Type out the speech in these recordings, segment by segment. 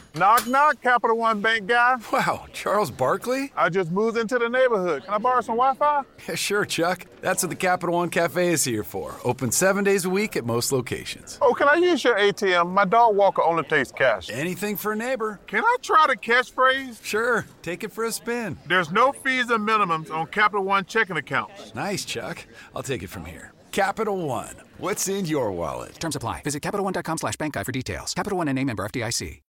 Knock, knock, Capital One Bank guy. Wow, Charles Barkley? I just moved into the neighborhood. Can I borrow some Wi-Fi? Yeah, sure, Chuck. That's what the Capital One Cafe is here for. Open 7 days a week at most locations. Oh, can I use your ATM? My dog Walker only takes cash. Anything for a neighbor. Can I try the catchphrase? Sure, take it for a spin. There's no fees and minimums on Capital One checking accounts. Nice, Chuck. I'll take it from here. Capital One. What's in your wallet? Terms apply. Visit CapitalOne.com/bankguide for details. Capital One N.A. member FDIC.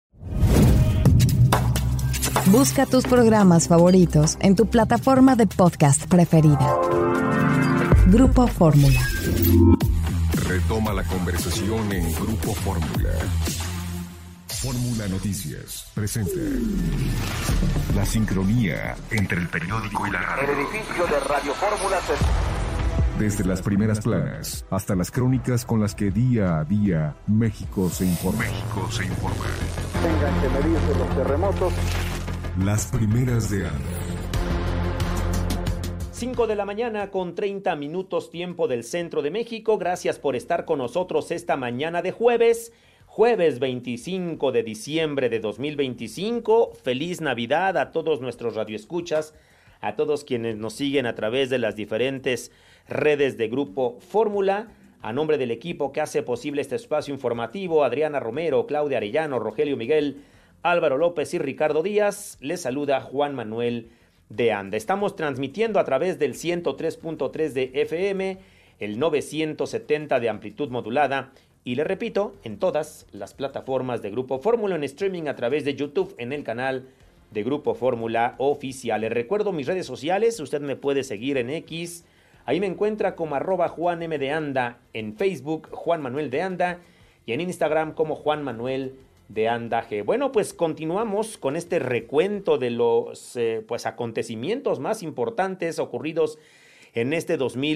Busca tus programas favoritos en tu plataforma de podcast preferida. Grupo Fórmula. Retoma la conversación en Grupo Fórmula. Fórmula Noticias presenta la sincronía entre el periódico y la radio. El edificio de Radio Fórmula Desde las primeras planas hasta las crónicas con las que día a día México se informa. tengan que medirse los terremotos. Las primeras de ANDA. 5 de la mañana con 30 minutos tiempo del centro de México. Gracias por estar con nosotros esta mañana de jueves 25 de diciembre de 2025. Feliz Navidad a todos nuestros radioescuchas, a todos quienes nos siguen a través de las diferentes redes de Grupo Fórmula. A nombre del equipo que hace posible este espacio informativo, Adriana Romero, Claudia Arellano, Rogelio Miguel, Álvaro López y Ricardo Díaz, les saluda Juan Manuel de Anda. Estamos transmitiendo a través del 103.3 de FM, el 970 de amplitud modulada y le repito, en todas las plataformas de Grupo Fórmula, en streaming a través de YouTube, en el canal de Grupo Fórmula Oficial. Les recuerdo mis redes sociales, usted me puede seguir en X, ahí me encuentra como @JuanM_de_Anda, en Facebook Juan Manuel de Anda y en Instagram como Juan Manuel de Anda G. Bueno, pues continuamos con este recuento de los acontecimientos más importantes ocurridos en este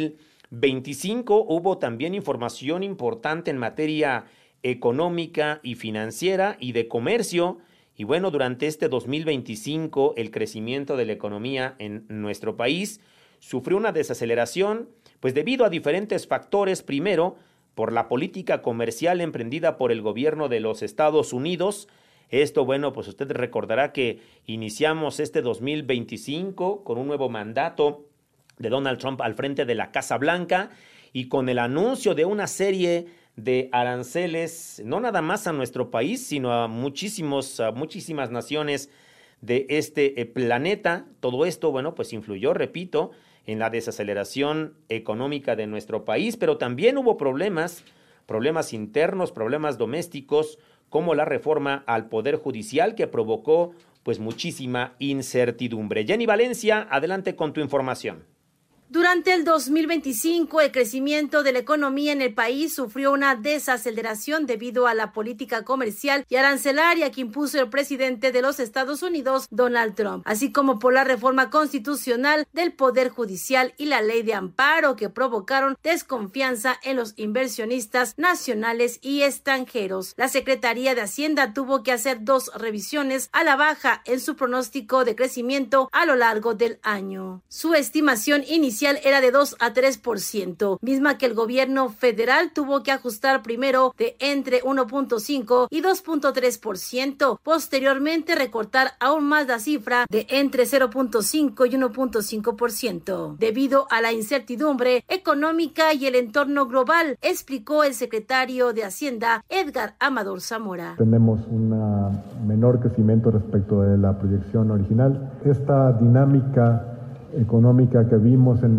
2025. Hubo también información importante en materia económica y financiera y de comercio. Y bueno, durante este 2025 el crecimiento de la economía en nuestro país sufrió una desaceleración, pues debido a diferentes factores. Primero, por la política comercial emprendida por el gobierno de los Estados Unidos. Esto, bueno, pues usted recordará que iniciamos este 2025 con un nuevo mandato de Donald Trump al frente de la Casa Blanca y con el anuncio de una serie de aranceles, no nada más a nuestro país, sino a muchísimas naciones de este planeta. Todo esto, bueno, pues influyó, repito, en la desaceleración económica de nuestro país, pero también hubo problemas internos, problemas domésticos, como la reforma al Poder Judicial que provocó pues muchísima incertidumbre. Jenny Valencia, adelante con tu información. Durante el 2025, el crecimiento de la economía en el país sufrió una desaceleración debido a la política comercial y arancelaria que impuso el presidente de los Estados Unidos, Donald Trump, así como por la reforma constitucional del Poder Judicial y la ley de amparo que provocaron desconfianza en los inversionistas nacionales y extranjeros. La Secretaría de Hacienda tuvo que hacer 2 revisiones a la baja en su pronóstico de crecimiento a lo largo del año. Su estimación inicial era de 2 a 3%, misma que el gobierno federal tuvo que ajustar primero de entre 1.5 y 2.3%, posteriormente recortar aún más la cifra de entre 0.5 y 1.5%, debido a la incertidumbre económica y el entorno global, explicó el secretario de Hacienda, Edgar Amador Zamora. Tenemos un menor crecimiento respecto de la proyección original. Esta dinámica económica que vimos en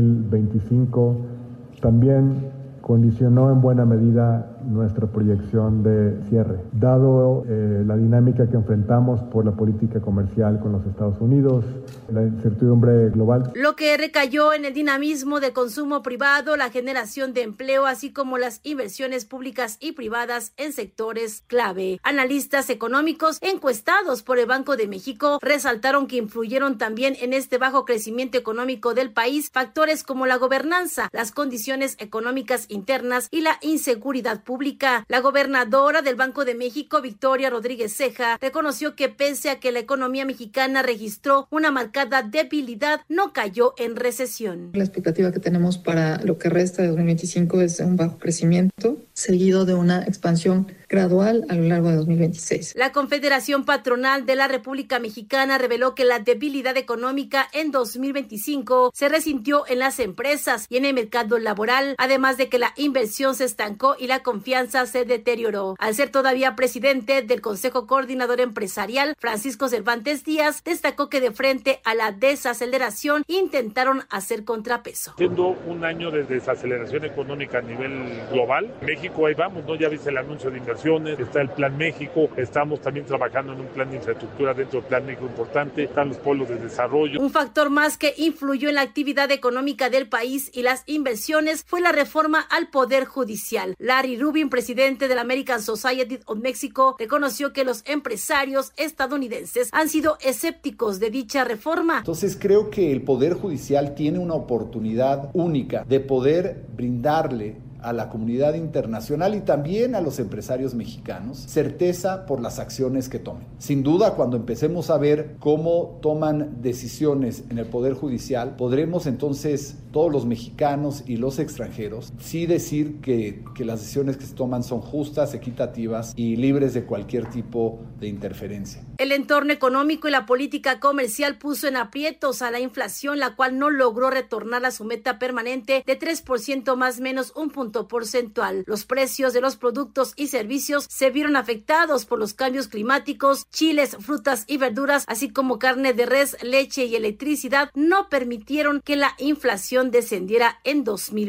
2025 también condicionó en buena medida nuestra proyección de cierre. Dado la dinámica que enfrentamos por la política comercial con los Estados Unidos, la incertidumbre global. Lo que recayó en el dinamismo de consumo privado, la generación de empleo, así como las inversiones públicas y privadas en sectores clave. Analistas económicos encuestados por el Banco de México resaltaron que influyeron también en este bajo crecimiento económico del país factores como la gobernanza, las condiciones económicas internas y la inseguridad pública, República. La gobernadora del Banco de México, Victoria Rodríguez Ceja, reconoció que pese a que la economía mexicana registró una marcada debilidad, no cayó en recesión. La expectativa que tenemos para lo que resta de 2025 es un bajo crecimiento, seguido de una expansión gradual a lo largo de 2026. La Confederación Patronal de la República Mexicana reveló que la debilidad económica en 2025 se resintió en las empresas y en el mercado laboral, además de que la inversión se estancó y la confianza se deterioró. Al ser todavía presidente del Consejo Coordinador Empresarial, Francisco Cervantes Díaz destacó que de frente a la desaceleración intentaron hacer contrapeso. Siendo un año de desaceleración económica a nivel global, México ahí vamos, ¿no? Ya viste el anuncio de inversiones, está el Plan México, estamos también trabajando en un plan de infraestructura dentro del Plan México importante, están los polos de desarrollo. Un factor más que influyó en la actividad económica del país y las inversiones fue la reforma al Poder Judicial. Larry Rubin, presidente de la American Society of Mexico, reconoció que los empresarios estadounidenses han sido escépticos de dicha reforma. Entonces creo que el Poder Judicial tiene una oportunidad única de poder brindarle a la comunidad internacional y también a los empresarios mexicanos certeza por las acciones que tomen. Sin duda, cuando empecemos a ver cómo toman decisiones en el Poder Judicial, podremos entonces todos los mexicanos y los extranjeros sí decir que las decisiones que se toman son justas, equitativas y libres de cualquier tipo de interferencia. El entorno económico y la política comercial puso en aprietos a la inflación, la cual no logró retornar a su meta permanente de 3% más menos un punto porcentual. Los precios de los productos y servicios se vieron afectados por los cambios climáticos. Chiles, frutas y verduras, así como carne de res, leche y electricidad, no permitieron que la inflación descendiera en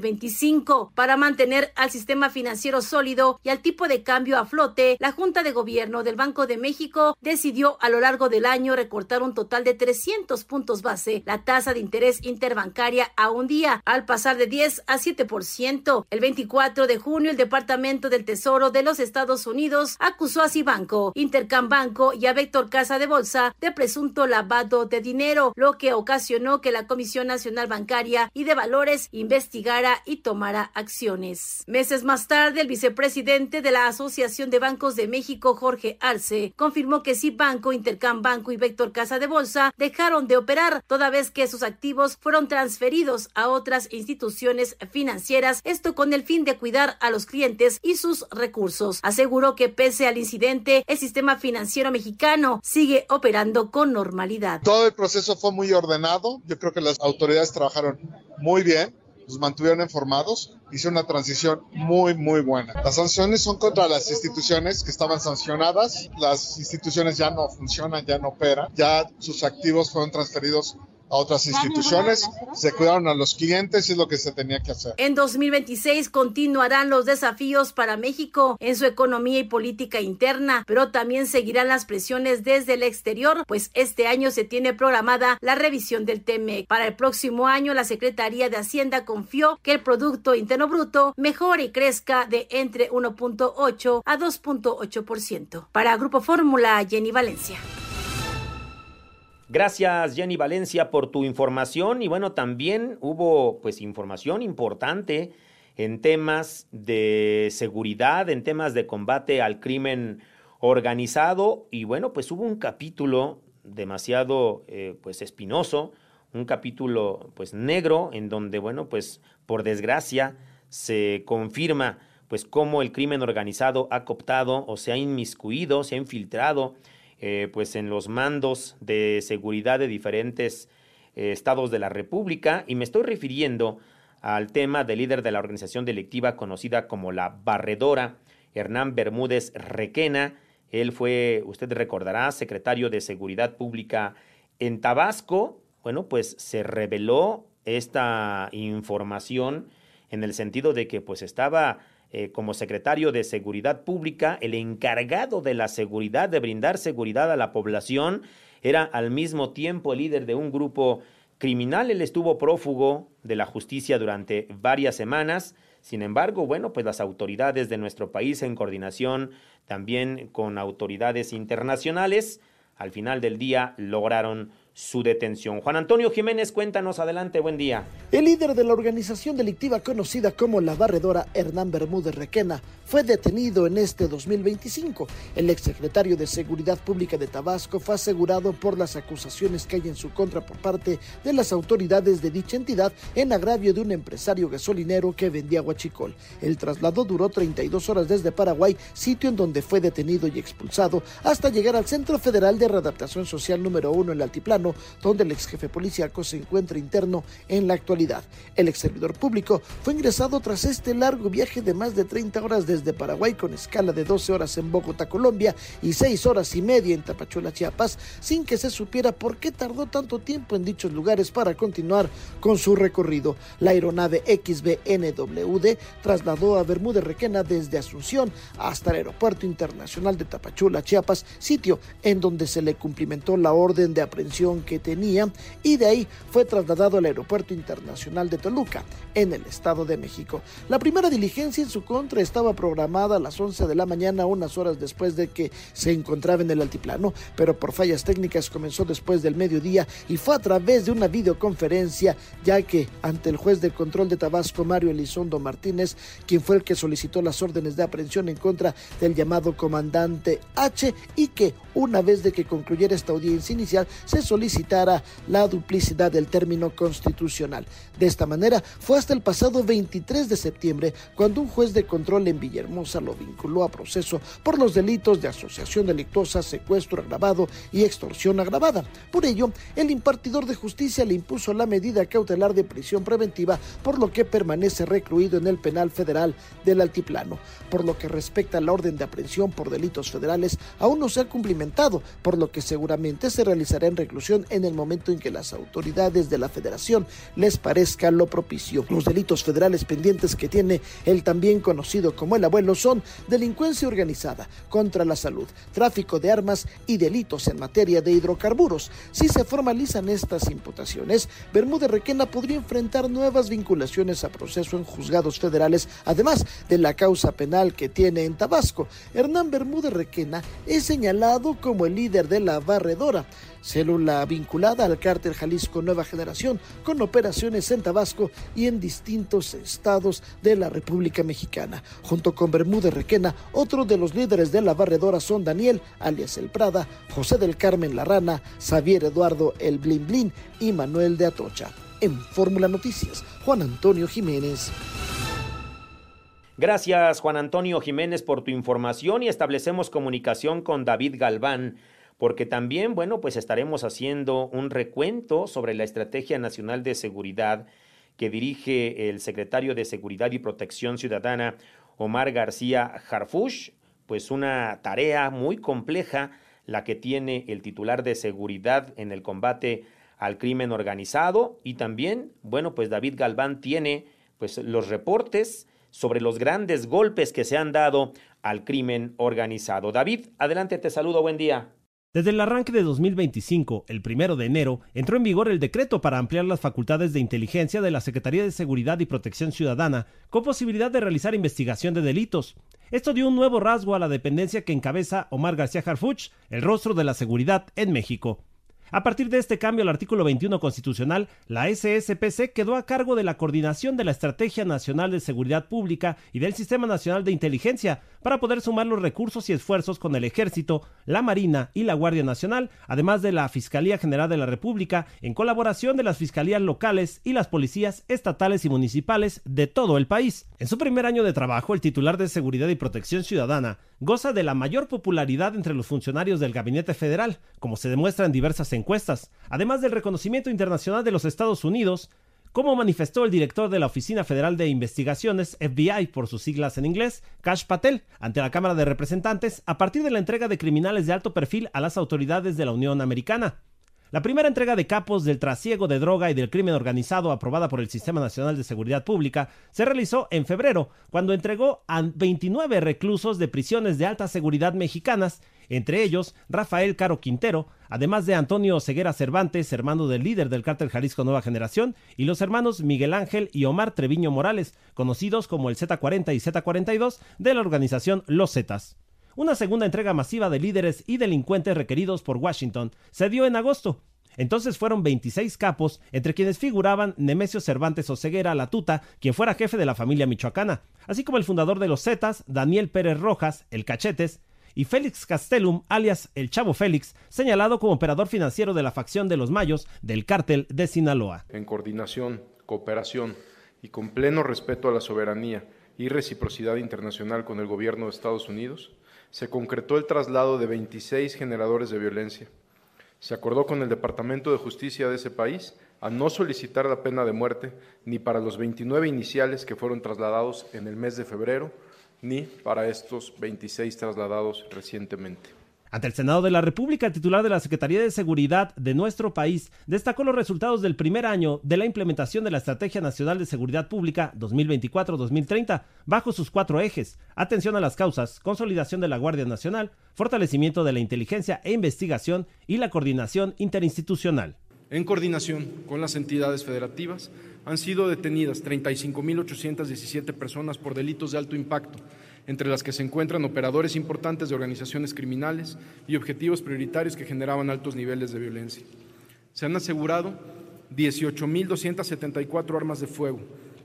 2025. Para mantener al sistema financiero sólido y al tipo de cambio a flote, la Junta de Gobierno del Banco de México decidió a lo largo del año recortar un total de 300 puntos base la tasa de interés interbancaria a un día, al pasar de 10 a 7%. El 24 de junio, el Departamento del Tesoro de los Estados Unidos acusó a Cibanco, Intercambanco y a Vector Casa de Bolsa de presunto lavado de dinero, lo que ocasionó que la Comisión Nacional Bancaria y de Valores investigara y tomara acciones. Meses más tarde, el vicepresidente de la Asociación de Bancos de México, Jorge Arce, confirmó que Cibanco, Intercambanco y Vector Casa de Bolsa dejaron de operar, toda vez que sus activos fueron transferidos a otras instituciones financieras, esto con el fin de cuidar a los clientes y sus recursos. Aseguró que pese al incidente, el sistema financiero mexicano sigue operando con normalidad. Todo el proceso fue muy ordenado. Yo creo que las autoridades trabajaron muy bien, nos mantuvieron informados, hizo una transición muy buena. Las sanciones son contra las instituciones que estaban sancionadas. Las instituciones ya no funcionan, ya no operan, ya sus activos fueron transferidos a otras instituciones, se cuidaron a los clientes y es lo que se tenía que hacer. En 2026 continuarán los desafíos para México en su economía y política interna, pero también seguirán las presiones desde el exterior, pues este año se tiene programada la revisión del TEMEC. Para el próximo año, la Secretaría de Hacienda confió que el Producto Interno Bruto mejore y crezca de entre 1.8 a 2.8%. Para Grupo Fórmula, Jenny Valencia. Gracias, Jenny Valencia, por tu información. Y bueno, también hubo pues información importante en temas de seguridad, en temas de combate al crimen organizado. Y bueno, pues hubo un capítulo demasiado pues espinoso, un capítulo pues negro, en donde bueno, pues por desgracia se confirma pues cómo el crimen organizado ha cooptado o se ha inmiscuido, se ha infiltrado pues en los mandos de seguridad de diferentes estados de la República, y me estoy refiriendo al tema del líder de la organización delictiva conocida como La Barredora, Hernán Bermúdez Requena. Él fue, usted recordará, secretario de Seguridad Pública en Tabasco. Bueno, pues se reveló esta información en el sentido de que pues estaba como secretario de Seguridad Pública, el encargado de la seguridad, de brindar seguridad a la población, era al mismo tiempo el líder de un grupo criminal. Él estuvo prófugo de la justicia durante varias semanas. Sin embargo, bueno, pues las autoridades de nuestro país, en coordinación también con autoridades internacionales, al final del día lograron su detención. Juan Antonio Jiménez, cuéntanos, adelante, buen día. El líder de la organización delictiva conocida como La Barredora, Hernán Bermúdez Requena, fue detenido en este 2025. El exsecretario de Seguridad Pública de Tabasco fue asegurado por las acusaciones que hay en su contra por parte de las autoridades de dicha entidad en agravio de un empresario gasolinero que vendía huachicol. El traslado duró 32 horas desde Paraguay, sitio en donde fue detenido y expulsado, hasta llegar al Centro Federal de Readaptación Social número 1 en el Altiplano, donde el ex jefe policíaco se encuentra interno en la actualidad. El ex servidor público fue ingresado tras este largo viaje de más de 30 horas desde Paraguay, con escala de 12 horas en Bogotá, Colombia, y 6 horas y media en Tapachula, Chiapas, sin que se supiera por qué tardó tanto tiempo en dichos lugares para continuar con su recorrido. La aeronave XB-NWD trasladó a Bermúdez Requena desde Asunción hasta el Aeropuerto Internacional de Tapachula, Chiapas, sitio en donde se le cumplimentó la orden de aprehensión que tenía, y de ahí fue trasladado al Aeropuerto Internacional de Toluca, en el Estado de México. La primera diligencia en su contra estaba programada a las 11 de la mañana, unas horas después de que se encontraba en el altiplano, pero por fallas técnicas comenzó después del mediodía y fue a través de una videoconferencia, ya que ante el juez de control de Tabasco, Mario Elizondo Martínez, quien fue el que solicitó las órdenes de aprehensión en contra del llamado comandante H, y que una vez de que concluyera esta audiencia inicial se solicitara la duplicidad del término constitucional. De esta manera fue hasta el pasado 23 de septiembre cuando un juez de control en Villahermosa lo vinculó a proceso por los delitos de asociación delictuosa, secuestro agravado y extorsión agravada. Por ello, el impartidor de justicia le impuso la medida cautelar de prisión preventiva, por lo que permanece recluido en el penal federal del Altiplano. Por lo que respecta a la orden de aprehensión por delitos federales, aún no se ha cumplimentado, por lo que seguramente se realizará en reclusión en el momento en que las autoridades de la Federación les parezca lo propicio. Los delitos federales pendientes que tiene el también conocido como el abuelo son delincuencia organizada contra la salud, tráfico de armas y delitos en materia de hidrocarburos. Si se formalizan estas imputaciones, Bermúdez Requena podría enfrentar nuevas vinculaciones a proceso en juzgados federales, además de la causa penal que tiene en Tabasco. Hernán Bermúdez Requena es señalado como el líder de La Barredora, célula vinculada al cártel Jalisco Nueva Generación, con operaciones en Tabasco y en distintos estados de la República Mexicana. Junto con Bermúdez Requena, otros de los líderes de La Barredora son Daniel, alias El Prada, José del Carmen La Rana, Xavier Eduardo El Blin Blin y Manuel de Atocha. En Fórmula Noticias, Juan Antonio Jiménez. Gracias, Juan Antonio Jiménez, por tu información, y establecemos comunicación con David Galván, porque también, pues estaremos haciendo un recuento sobre la Estrategia Nacional de Seguridad que dirige el secretario de Seguridad y Protección Ciudadana, Omar García Harfuch. Pues una tarea muy compleja la que tiene el titular de Seguridad en el combate al crimen organizado, y también, pues David Galván tiene los reportes sobre los grandes golpes que se han dado al crimen organizado. David, adelante, te saludo, buen día. Desde el arranque de 2025, el 1 de enero, entró en vigor el decreto para ampliar las facultades de inteligencia de la Secretaría de Seguridad y Protección Ciudadana, con posibilidad de realizar investigación de delitos. Esto dio un nuevo rasgo a la dependencia que encabeza Omar García Harfuch, el rostro de la seguridad en México. A partir de este cambio al artículo 21 constitucional, la SSPC quedó a cargo de la coordinación de la Estrategia Nacional de Seguridad Pública y del Sistema Nacional de Inteligencia para poder sumar los recursos y esfuerzos con el Ejército, la Marina y la Guardia Nacional, además de la Fiscalía General de la República, en colaboración de las fiscalías locales y las policías estatales y municipales de todo el país. En su primer año de trabajo, el titular de Seguridad y Protección Ciudadana goza de la mayor popularidad entre los funcionarios del Gabinete Federal, como se demuestra en diversas encuestas, además del reconocimiento internacional de los Estados Unidos, como manifestó el director de la Oficina Federal de Investigaciones, FBI por sus siglas en inglés, Kash Patel, ante la Cámara de Representantes a partir de la entrega de criminales de alto perfil a las autoridades de la Unión Americana. La primera entrega de capos del trasiego de droga y del crimen organizado aprobada por el Sistema Nacional de Seguridad Pública se realizó en febrero, cuando entregó a 29 reclusos de prisiones de alta seguridad mexicanas, entre ellos Rafael Caro Quintero, además de Antonio Ceguera Cervantes, hermano del líder del cártel Jalisco Nueva Generación, y los hermanos Miguel Ángel y Omar Treviño Morales, conocidos como el Z40 y Z42 de la organización Los Zetas. Una segunda entrega masiva de líderes y delincuentes requeridos por Washington se dio en agosto. Entonces fueron 26 capos, entre quienes figuraban Nemesio Cervantes Oseguera La Tuta, quien fuera jefe de la familia michoacana, así como el fundador de los Zetas, Daniel Pérez Rojas, el Cachetes, y Félix Castellum, alias el Chavo Félix, señalado como operador financiero de la facción de los Mayos del cártel de Sinaloa. En coordinación, cooperación y con pleno respeto a la soberanía y reciprocidad internacional con el gobierno de Estados Unidos, se concretó el traslado de 26 generadores de violencia. Se acordó con el Departamento de Justicia de ese país a no solicitar la pena de muerte ni para los 29 iniciales que fueron trasladados en el mes de febrero, ni para estos 26 trasladados recientemente. Ante el Senado de la República, el titular de la Secretaría de Seguridad de nuestro país destacó los resultados del primer año de la implementación de la Estrategia Nacional de Seguridad Pública 2024-2030 bajo sus 4 ejes: atención a las causas, consolidación de la Guardia Nacional, fortalecimiento de la inteligencia e investigación y la coordinación interinstitucional. En coordinación con las entidades federativas, han sido detenidas 35.817 personas por delitos de alto impacto, entre las que se encuentran operadores importantes de organizaciones criminales y objetivos prioritarios que generaban altos niveles de violencia. Se han asegurado 18.274 armas de fuego.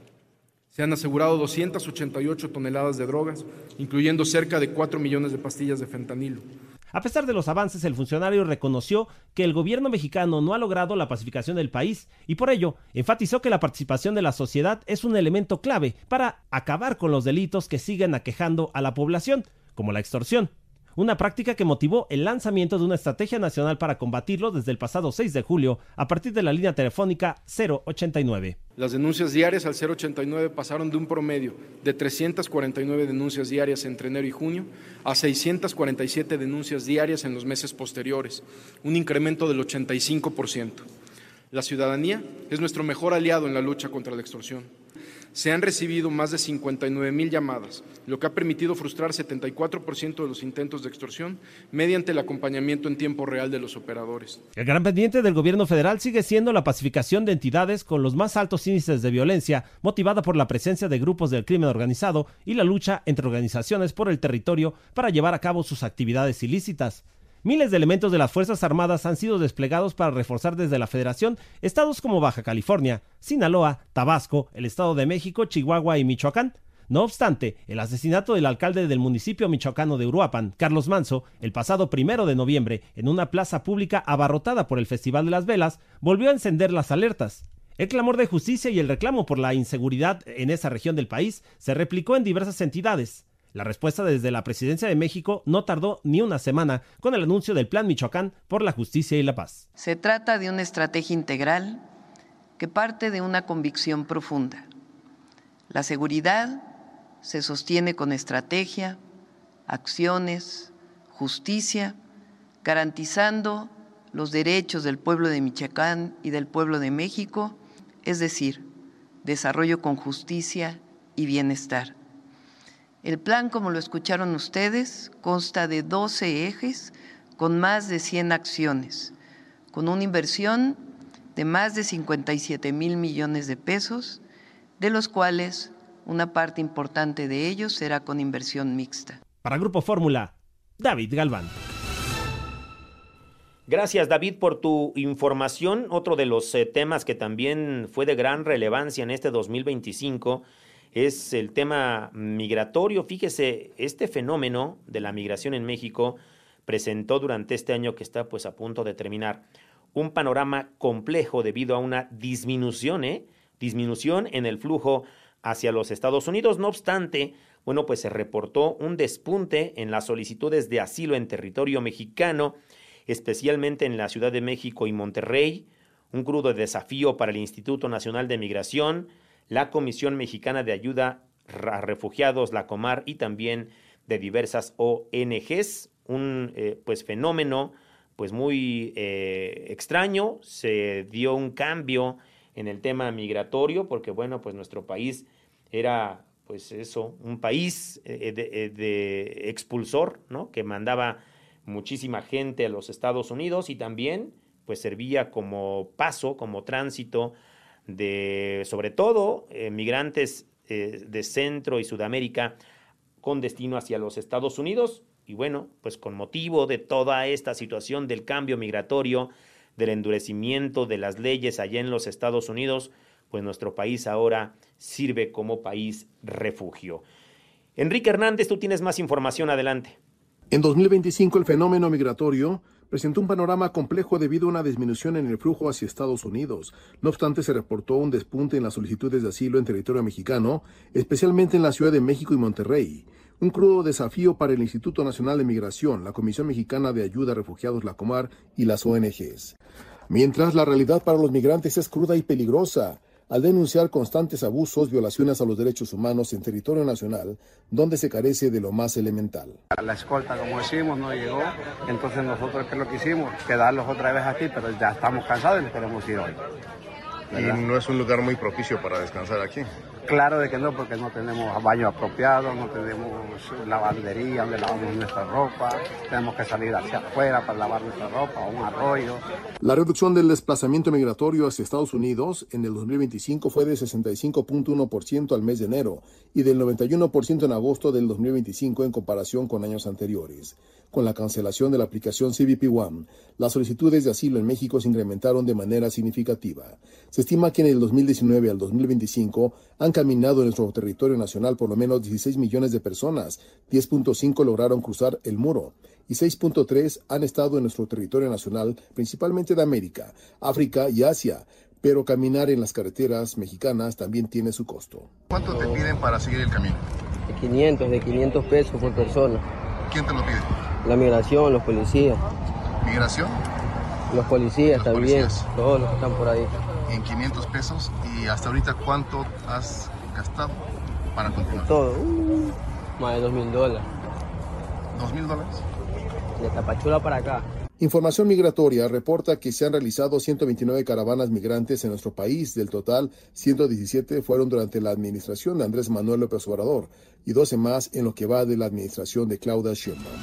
Se han asegurado 288 toneladas de drogas, incluyendo cerca de 4 millones de pastillas de fentanilo. A pesar de los avances, el funcionario reconoció que el gobierno mexicano no ha logrado la pacificación del país y por ello enfatizó que la participación de la sociedad es un elemento clave para acabar con los delitos que siguen aquejando a la población, como la extorsión. Una práctica que motivó el lanzamiento de una estrategia nacional para combatirlo desde el pasado 6 de julio a partir de la línea telefónica 089. Las denuncias diarias al 089 pasaron de un promedio de 349 denuncias diarias entre enero y junio a 647 denuncias diarias en los meses posteriores, un incremento del 85%. La ciudadanía es nuestro mejor aliado en la lucha contra la extorsión. Se han recibido más de 59,000 llamadas, lo que ha permitido frustrar 74% de los intentos de extorsión mediante el acompañamiento en tiempo real de los operadores. El gran pendiente del gobierno federal sigue siendo la pacificación de entidades con los más altos índices de violencia, motivada por la presencia de grupos del crimen organizado y la lucha entre organizaciones por el territorio para llevar a cabo sus actividades ilícitas. Miles de elementos de las Fuerzas Armadas han sido desplegados para reforzar desde la Federación estados como Baja California, Sinaloa, Tabasco, el Estado de México, Chihuahua y Michoacán. No obstante, el asesinato del alcalde del municipio michoacano de Uruapan, Carlos Manso, el pasado 1 de noviembre, en una plaza pública abarrotada por el Festival de las Velas, volvió a encender las alertas. El clamor de justicia y el reclamo por la inseguridad en esa región del país se replicó en diversas entidades. La respuesta desde la Presidencia de México no tardó ni una semana con el anuncio del Plan Michoacán por la Justicia y la Paz. Se trata de una estrategia integral que parte de una convicción profunda. La seguridad se sostiene con estrategia, acciones, justicia, garantizando los derechos del pueblo de Michoacán y del pueblo de México, es decir, desarrollo con justicia y bienestar. El plan, como lo escucharon ustedes, consta de 12 ejes con más de 100 acciones, con una inversión de más de 57,000 millones de pesos, de los cuales una parte importante de ellos será con inversión mixta. Para Grupo Fórmula, David Galván. Gracias, David, por tu información. Otro de los temas que también fue de gran relevancia en este 2025 es el tema migratorio. Fíjese, este fenómeno de la migración en México presentó durante este año que está pues a punto de terminar un panorama complejo debido a una disminución en el flujo hacia los Estados Unidos. No obstante, bueno, pues se reportó un despunte en las solicitudes de asilo en territorio mexicano, especialmente en la Ciudad de México y Monterrey, un crudo desafío para el Instituto Nacional de Migración, la Comisión Mexicana de Ayuda a Refugiados, la Comar, y también de diversas ONGs, un pues fenómeno pues muy extraño. Se dio un cambio en el tema migratorio porque bueno, pues nuestro país era pues eso, un país de expulsor, ¿no?, que mandaba muchísima gente a los Estados Unidos y también pues servía como paso, como tránsito de, sobre todo, migrantes de Centro y Sudamérica con destino hacia los Estados Unidos. Y bueno, pues con motivo de toda esta situación del cambio migratorio, del endurecimiento de las leyes allá en los Estados Unidos, pues nuestro país ahora sirve como país refugio. Enrique Hernández, tú tienes más información, adelante. En 2025 el fenómeno migratorio presentó un panorama complejo debido a una disminución en el flujo hacia Estados Unidos. No obstante, se reportó un despunte en las solicitudes de asilo en territorio mexicano, especialmente en la Ciudad de México y Monterrey. Un crudo desafío para el Instituto Nacional de Migración, la Comisión Mexicana de Ayuda a Refugiados, la Comar, y las ONGs. Mientras la realidad para los migrantes es cruda y peligrosa, al denunciar constantes abusos, violaciones a los derechos humanos en territorio nacional, donde se carece de lo más elemental. La escolta, como decimos, no llegó, entonces nosotros, ¿qué es lo que hicimos? Quedarlos otra vez aquí, pero ya estamos cansados y nos queremos ir hoy. ¿Verdad? Y no es un lugar muy propicio para descansar aquí. Claro de que no, porque no tenemos baño apropiado, no tenemos lavandería donde lavamos nuestra ropa, tenemos que salir hacia afuera para lavar nuestra ropa, un arroyo. La reducción del desplazamiento migratorio hacia Estados Unidos en el 2025 fue de 65.1% al mes de enero y del 91% en agosto del 2025 en comparación con años anteriores. Con la cancelación de la aplicación CBP One, las solicitudes de asilo en México se incrementaron de manera significativa. Se estima que en el 2019 al 2025 han caminado en nuestro territorio nacional por lo menos 16 millones de personas, 10.5 lograron cruzar el muro y 6.3 han estado en nuestro territorio nacional, principalmente de América, África y Asia, pero caminar en las carreteras mexicanas también tiene su costo. ¿Cuánto te piden para seguir el camino? De 500 pesos por persona. ¿Quién te lo pide? La migración, los policías. ¿Migración? Los policías los también, policías. Todos los que están por ahí. En 500 pesos, y hasta ahorita ¿cuánto has gastado para continuar? Todo, más de $2,000. ¿$2,000? De Tapachula para acá. Información Migratoria reporta que se han realizado 129 caravanas migrantes en nuestro país. Del total, 117 fueron durante la administración de Andrés Manuel López Obrador y 12 más en lo que va de la administración de Claudia Sheinbaum.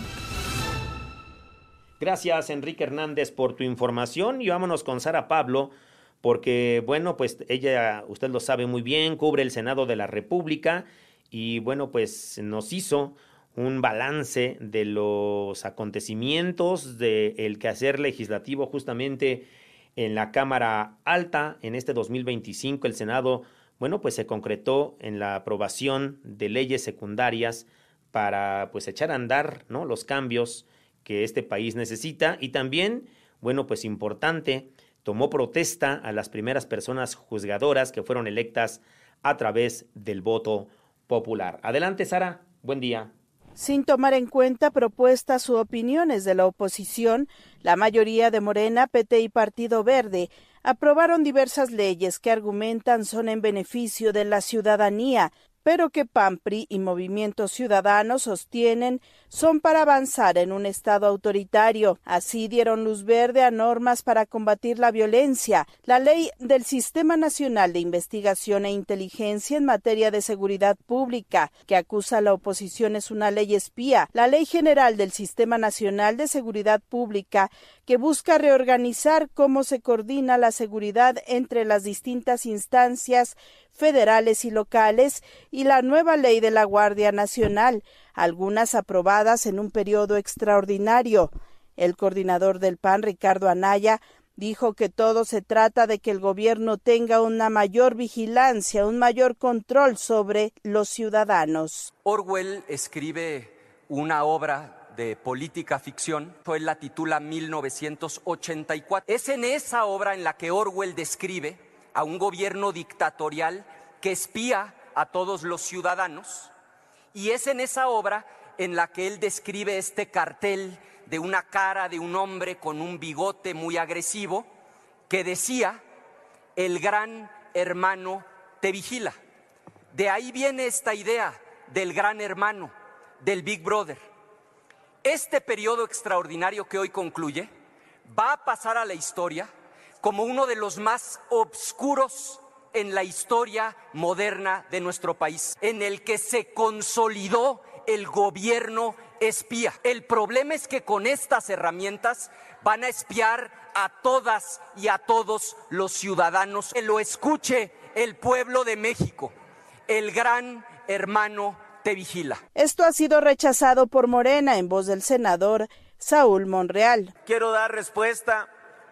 Gracias, Enrique Hernández, por tu información. Y vámonos con Sara Pablo, porque, bueno, pues ella, usted lo sabe muy bien, cubre el Senado de la República y, bueno, pues nos hizo un balance de los acontecimientos del quehacer legislativo justamente en la Cámara Alta en este 2025. El Senado, bueno, pues se concretó en la aprobación de leyes secundarias para, pues, echar a andar, ¿no?, los cambios que este país necesita. Y también, bueno, pues importante, tomó protesta a las primeras personas juzgadoras que fueron electas a través del voto popular. Adelante, Sara, buen día. Sin tomar en cuenta propuestas u opiniones de la oposición, la mayoría de Morena, PT y Partido Verde aprobaron diversas leyes que argumentan son en beneficio de la ciudadanía, pero que PAN, PRI y Movimiento Ciudadano sostienen son para avanzar en un Estado autoritario. Así dieron luz verde a normas para combatir la violencia, la ley del Sistema Nacional de Investigación e Inteligencia en materia de seguridad pública, que acusa a la oposición es una ley espía, la Ley General del Sistema Nacional de Seguridad Pública, que busca reorganizar cómo se coordina la seguridad entre las distintas instancias federales y locales, y la nueva ley de la Guardia Nacional, algunas aprobadas en un periodo extraordinario. El coordinador del PAN, Ricardo Anaya, dijo que todo se trata de que el gobierno tenga una mayor vigilancia, un mayor control sobre los ciudadanos. Orwell escribe una obra de política ficción, él la titula 1984. Es en esa obra en la que Orwell describe a un gobierno dictatorial que espía a todos los ciudadanos, y es en esa obra en la que él describe este cartel de una cara de un hombre con un bigote muy agresivo que decía: el gran hermano te vigila. De ahí viene esta idea del gran hermano, del Big Brother. Este periodo extraordinario que hoy concluye va a pasar a la historia como uno de los más oscuros en la historia moderna de nuestro país, en el que se consolidó el gobierno espía. El problema es que con estas herramientas van a espiar a todas y a todos los ciudadanos. Que lo escuche el pueblo de México. El gran hermano te vigila. Esto ha sido rechazado por Morena en voz del senador Saúl Monreal. Quiero dar respuesta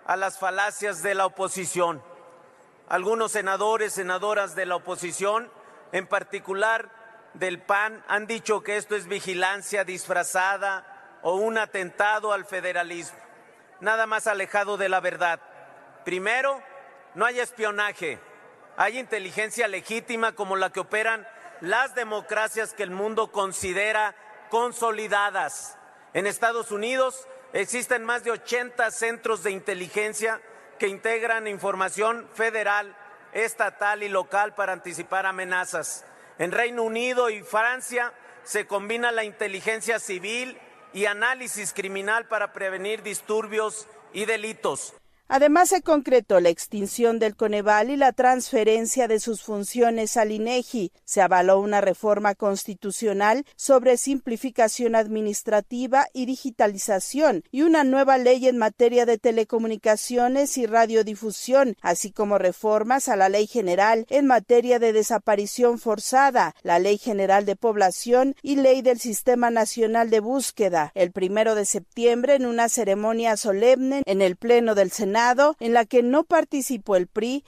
a las falacias de la oposición. Algunos senadores, senadoras de la oposición, en particular del PAN, han dicho que esto es vigilancia disfrazada o un atentado al federalismo. Nada más alejado de la verdad. Primero, no hay espionaje, hay inteligencia legítima como la que operan las democracias que el mundo considera consolidadas. En Estados Unidos existen más de 80 centros de inteligencia que integran información federal, estatal y local para anticipar amenazas. En Reino Unido y Francia se combina la inteligencia civil y análisis criminal para prevenir disturbios y delitos. Además, se concretó la extinción del Coneval y la transferencia de sus funciones al INEGI. Se avaló una reforma constitucional sobre simplificación administrativa y digitalización y una nueva ley en materia de telecomunicaciones y radiodifusión, así como reformas a la Ley General en materia de desaparición forzada, la Ley General de Población y Ley del Sistema Nacional de Búsqueda. El 1 de septiembre, en una ceremonia solemne en el Pleno del Senado, en la que no participó el PRI,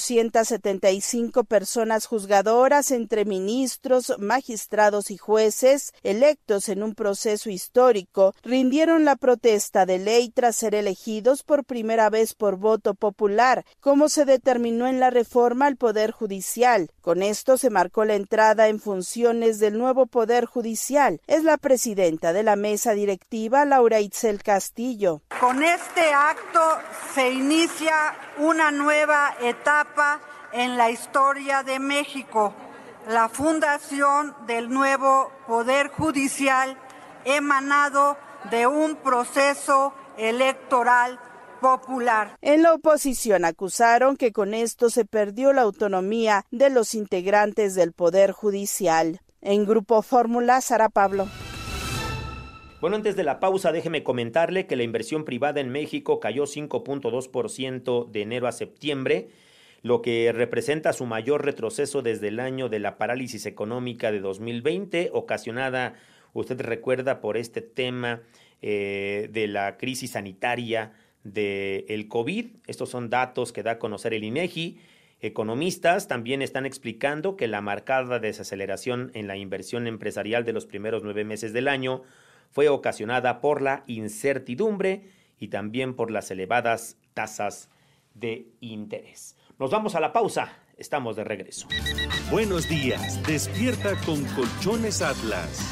875 personas juzgadoras entre ministros, magistrados y jueces, electos en un proceso histórico, rindieron la protesta de ley tras ser elegidos por primera vez por voto popular, como se determinó en la reforma al Poder Judicial. Con esto se marcó la entrada en funciones del nuevo Poder Judicial. Es la presidenta de la mesa directiva, Laura Itzel Castillo. Con este acto se inicia una nueva etapa en la historia de México, la fundación del nuevo Poder Judicial emanado de un proceso electoral popular. En la oposición acusaron que con esto se perdió la autonomía de los integrantes del Poder Judicial. En Grupo Fórmula, Sara Pablo. Bueno, antes de la pausa, déjeme comentarle que la inversión privada en México cayó 5.2% de enero a septiembre, lo que representa su mayor retroceso desde el año de la parálisis económica de 2020, ocasionada, usted recuerda, por este tema de la crisis sanitaria del COVID. Estos son datos que da a conocer el INEGI. Economistas también están explicando que la marcada desaceleración en la inversión empresarial de los primeros 9 meses del año fue ocasionada por la incertidumbre y también por las elevadas tasas de interés. Nos vamos a la pausa, estamos de regreso. Buenos días, despierta con Colchones Atlas.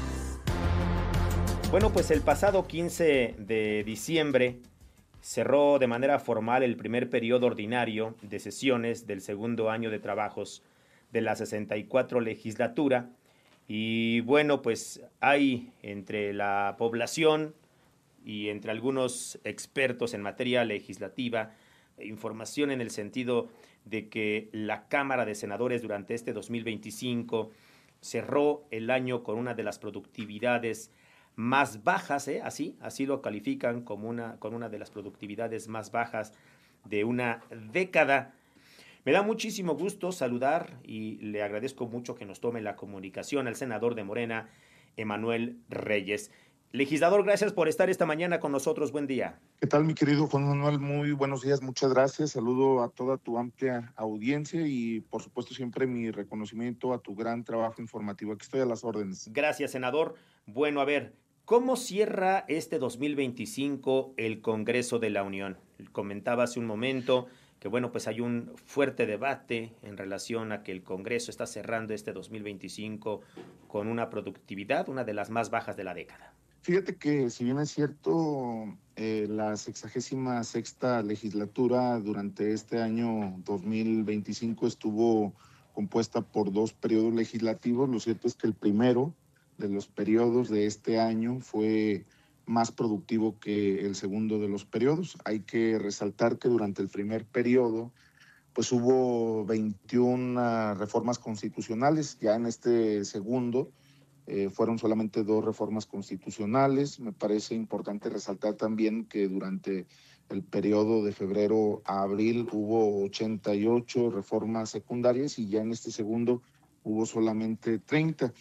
Bueno, pues el pasado 15 de diciembre cerró de manera formal el primer periodo ordinario de sesiones del segundo año de trabajos de la 64 legislatura. Y bueno, pues hay entre la población y entre algunos expertos en materia legislativa información en el sentido de que la Cámara de Senadores durante este 2025 cerró el año con una de las productividades más bajas, así lo califican como una de las productividades más bajas de una década. Me da muchísimo gusto saludar y le agradezco mucho que nos tome la comunicación al senador de Morena, Emanuel Reyes. Legislador, gracias por estar esta mañana con nosotros. Buen día. ¿Qué tal, mi querido Juan Manuel? Muy buenos días, muchas gracias. Saludo a toda tu amplia audiencia y, por supuesto, siempre mi reconocimiento a tu gran trabajo informativo. Aquí estoy a las órdenes. Gracias, senador. Bueno, a ver, ¿cómo cierra este 2025 el Congreso de la Unión? Comentaba hace un momento que bueno, pues hay un fuerte debate en relación a que el Congreso está cerrando este 2025 con una productividad, una de las más bajas de la década. Fíjate que si bien es cierto, la 66ª legislatura durante este año 2025 estuvo compuesta por 2 periodos legislativos, lo cierto es que el primero de los periodos de este año fue más productivo que el segundo de los periodos. Hay que resaltar que durante el primer periodo pues hubo 21 reformas constitucionales. Ya en este segundo fueron solamente 2 reformas constitucionales. Me parece importante resaltar también que durante el periodo de febrero a abril hubo 88 reformas secundarias y ya en este segundo hubo solamente 30.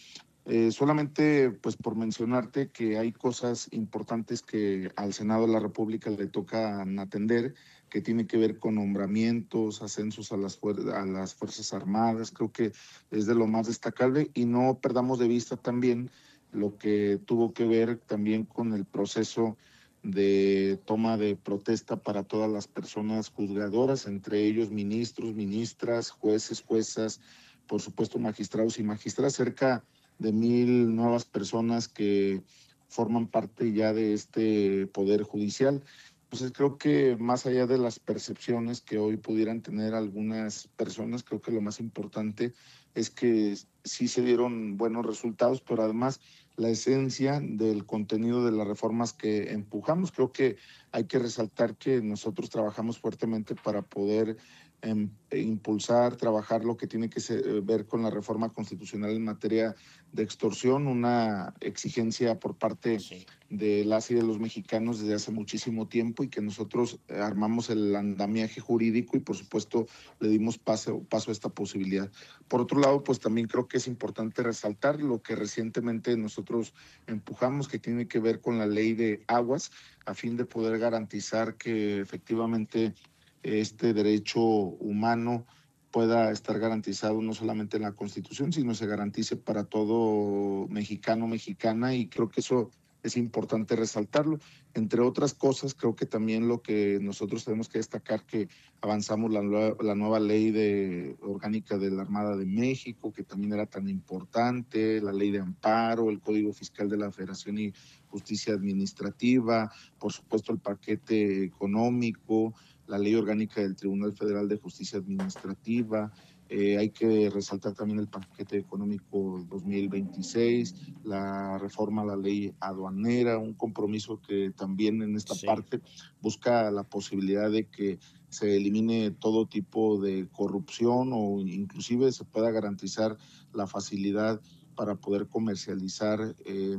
Solamente pues por mencionarte que hay cosas importantes que al Senado de la República le tocan atender, que tiene que ver con nombramientos, ascensos a las Fuerzas Armadas. Creo que es de lo más destacable, y no perdamos de vista también lo que tuvo que ver también con el proceso de toma de protesta para todas las personas juzgadoras, entre ellos ministros, ministras, jueces, juezas, por supuesto magistrados y magistradas, cerca de 1,000 nuevas personas que forman parte ya de este Poder Judicial. Entonces creo que más allá de las percepciones que hoy pudieran tener algunas personas, creo que lo más importante es que sí se dieron buenos resultados, pero además la esencia del contenido de las reformas que empujamos. Creo que hay que resaltar que nosotros trabajamos fuertemente para poder impulsar, trabajar lo que tiene que ver con la reforma constitucional en materia de extorsión, una exigencia por parte de las y de los mexicanos desde hace muchísimo tiempo, y que nosotros armamos el andamiaje jurídico y por supuesto le dimos paso a esta posibilidad. Por otro lado, pues también creo que es importante resaltar lo que recientemente nosotros empujamos, que tiene que ver con la ley de aguas, a fin de poder garantizar que efectivamente este derecho humano pueda estar garantizado no solamente en la Constitución, sino se garantice para todo mexicano, mexicana, y creo que eso es importante resaltarlo. Entre otras cosas, creo que también lo que nosotros tenemos que destacar, que avanzamos la nueva ley orgánica de la Armada de México, que también era tan importante, la ley de amparo, el Código Fiscal de la Federación y Justicia Administrativa, por supuesto el paquete económico, la ley orgánica del Tribunal Federal de Justicia Administrativa. Hay que resaltar también el paquete económico 2026, la reforma a la ley aduanera, un compromiso que también en esta parte busca la posibilidad de que se elimine todo tipo de corrupción, o inclusive se pueda garantizar la facilidad para poder comercializar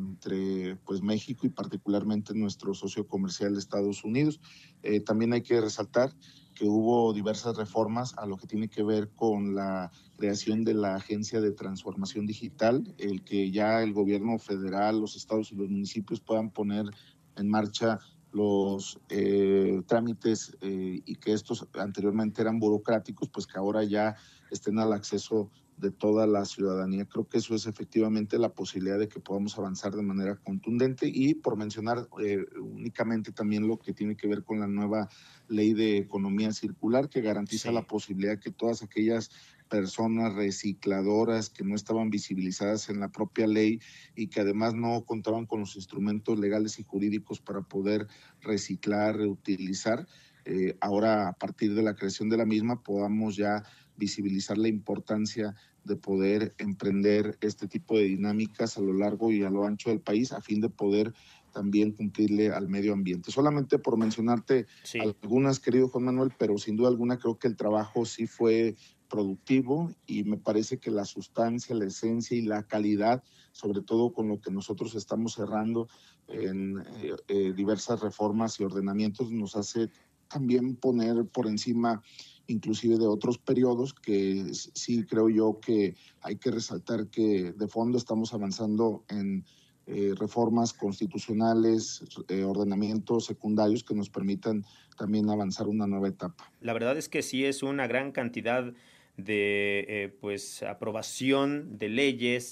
entre pues México y particularmente nuestro socio comercial Estados Unidos. También hay que resaltar que hubo diversas reformas a lo que tiene que ver con la creación de la Agencia de Transformación Digital, el que ya el gobierno federal, los estados y los municipios puedan poner en marcha los trámites y que estos anteriormente eran burocráticos, pues que ahora ya estén al acceso de toda la ciudadanía. Creo que eso es efectivamente la posibilidad de que podamos avanzar de manera contundente. Y por mencionar únicamente también lo que tiene que ver con la nueva ley de economía circular, que garantiza la posibilidad que todas aquellas personas recicladoras que no estaban visibilizadas en la propia ley y que además no contaban con los instrumentos legales y jurídicos para poder reciclar, reutilizar, ahora a partir de la creación de la misma podamos ya visibilizar la importancia de poder emprender este tipo de dinámicas a lo largo y a lo ancho del país, a fin de poder también cumplirle al medio ambiente. Solamente por mencionarte algunas, querido Juan Manuel, pero sin duda alguna creo que el trabajo sí fue productivo, y me parece que la sustancia, la esencia y la calidad, sobre todo con lo que nosotros estamos cerrando en diversas reformas y ordenamientos, nos hace también poner por encima inclusive de otros periodos, que sí creo yo que hay que resaltar que de fondo estamos avanzando en reformas constitucionales, ordenamientos secundarios que nos permitan también avanzar una nueva etapa. La verdad es que sí es una gran cantidad de aprobación de leyes,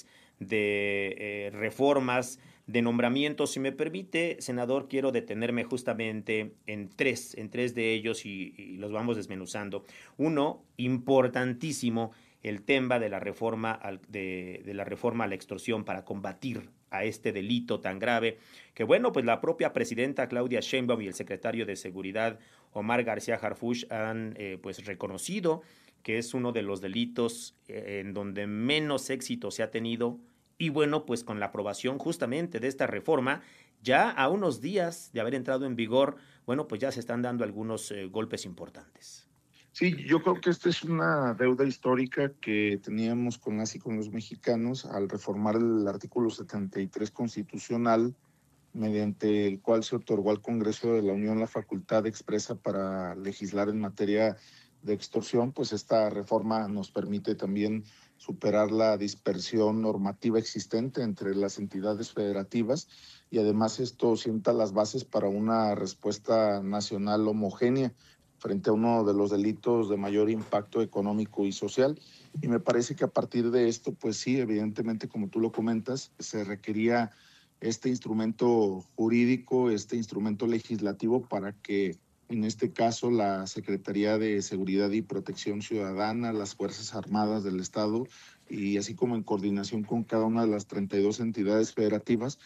de reformas, de nombramientos. Si me permite, senador, quiero detenerme justamente en tres de ellos y los vamos desmenuzando. Uno, importantísimo, el tema de la reforma de la reforma a la extorsión para combatir a este delito tan grave, que bueno, pues la propia presidenta Claudia Sheinbaum y el secretario de Seguridad Omar García Harfuch han pues reconocido que es uno de los delitos en donde menos éxito se ha tenido. Y bueno, pues con la aprobación justamente de esta reforma, ya a unos días de haber entrado en vigor, bueno, pues ya se están dando algunos golpes importantes. Sí, yo creo que esta es una deuda histórica que teníamos con las y con los mexicanos al reformar el artículo 73 constitucional, mediante el cual se otorgó al Congreso de la Unión la facultad expresa para legislar en materia de extorsión. Pues esta reforma nos permite también superar la dispersión normativa existente entre las entidades federativas y además esto sienta las bases para una respuesta nacional homogénea frente a uno de los delitos de mayor impacto económico y social. Y me parece que a partir de esto, pues sí, evidentemente, como tú lo comentas, se requería este instrumento jurídico, este instrumento legislativo para que, en este caso, la Secretaría de Seguridad y Protección Ciudadana, las Fuerzas Armadas del Estado, y así como en coordinación con cada una de las 32 entidades federativas,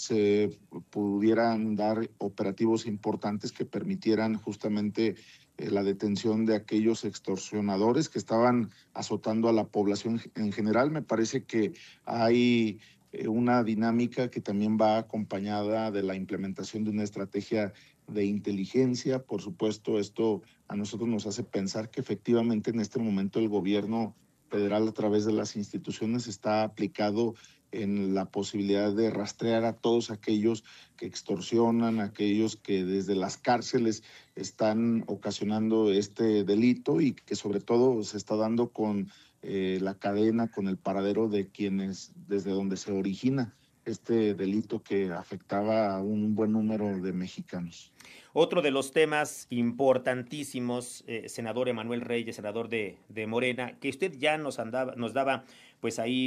se pudieran dar operativos importantes que permitieran justamente la detención de aquellos extorsionadores que estaban azotando a la población en general. Me parece que hay una dinámica que también va acompañada de la implementación de una estrategia de inteligencia. Por supuesto, esto a nosotros nos hace pensar que efectivamente en este momento el gobierno federal a través de las instituciones está aplicado en la posibilidad de rastrear a todos aquellos que extorsionan, aquellos que desde las cárceles están ocasionando este delito y que sobre todo se está dando con la cadena, con el paradero de quienes, desde donde se origina este delito que afectaba a un buen número de mexicanos. Otro de los temas importantísimos, senador Emanuel Reyes, senador de Morena, que usted ya nos daba pues ahí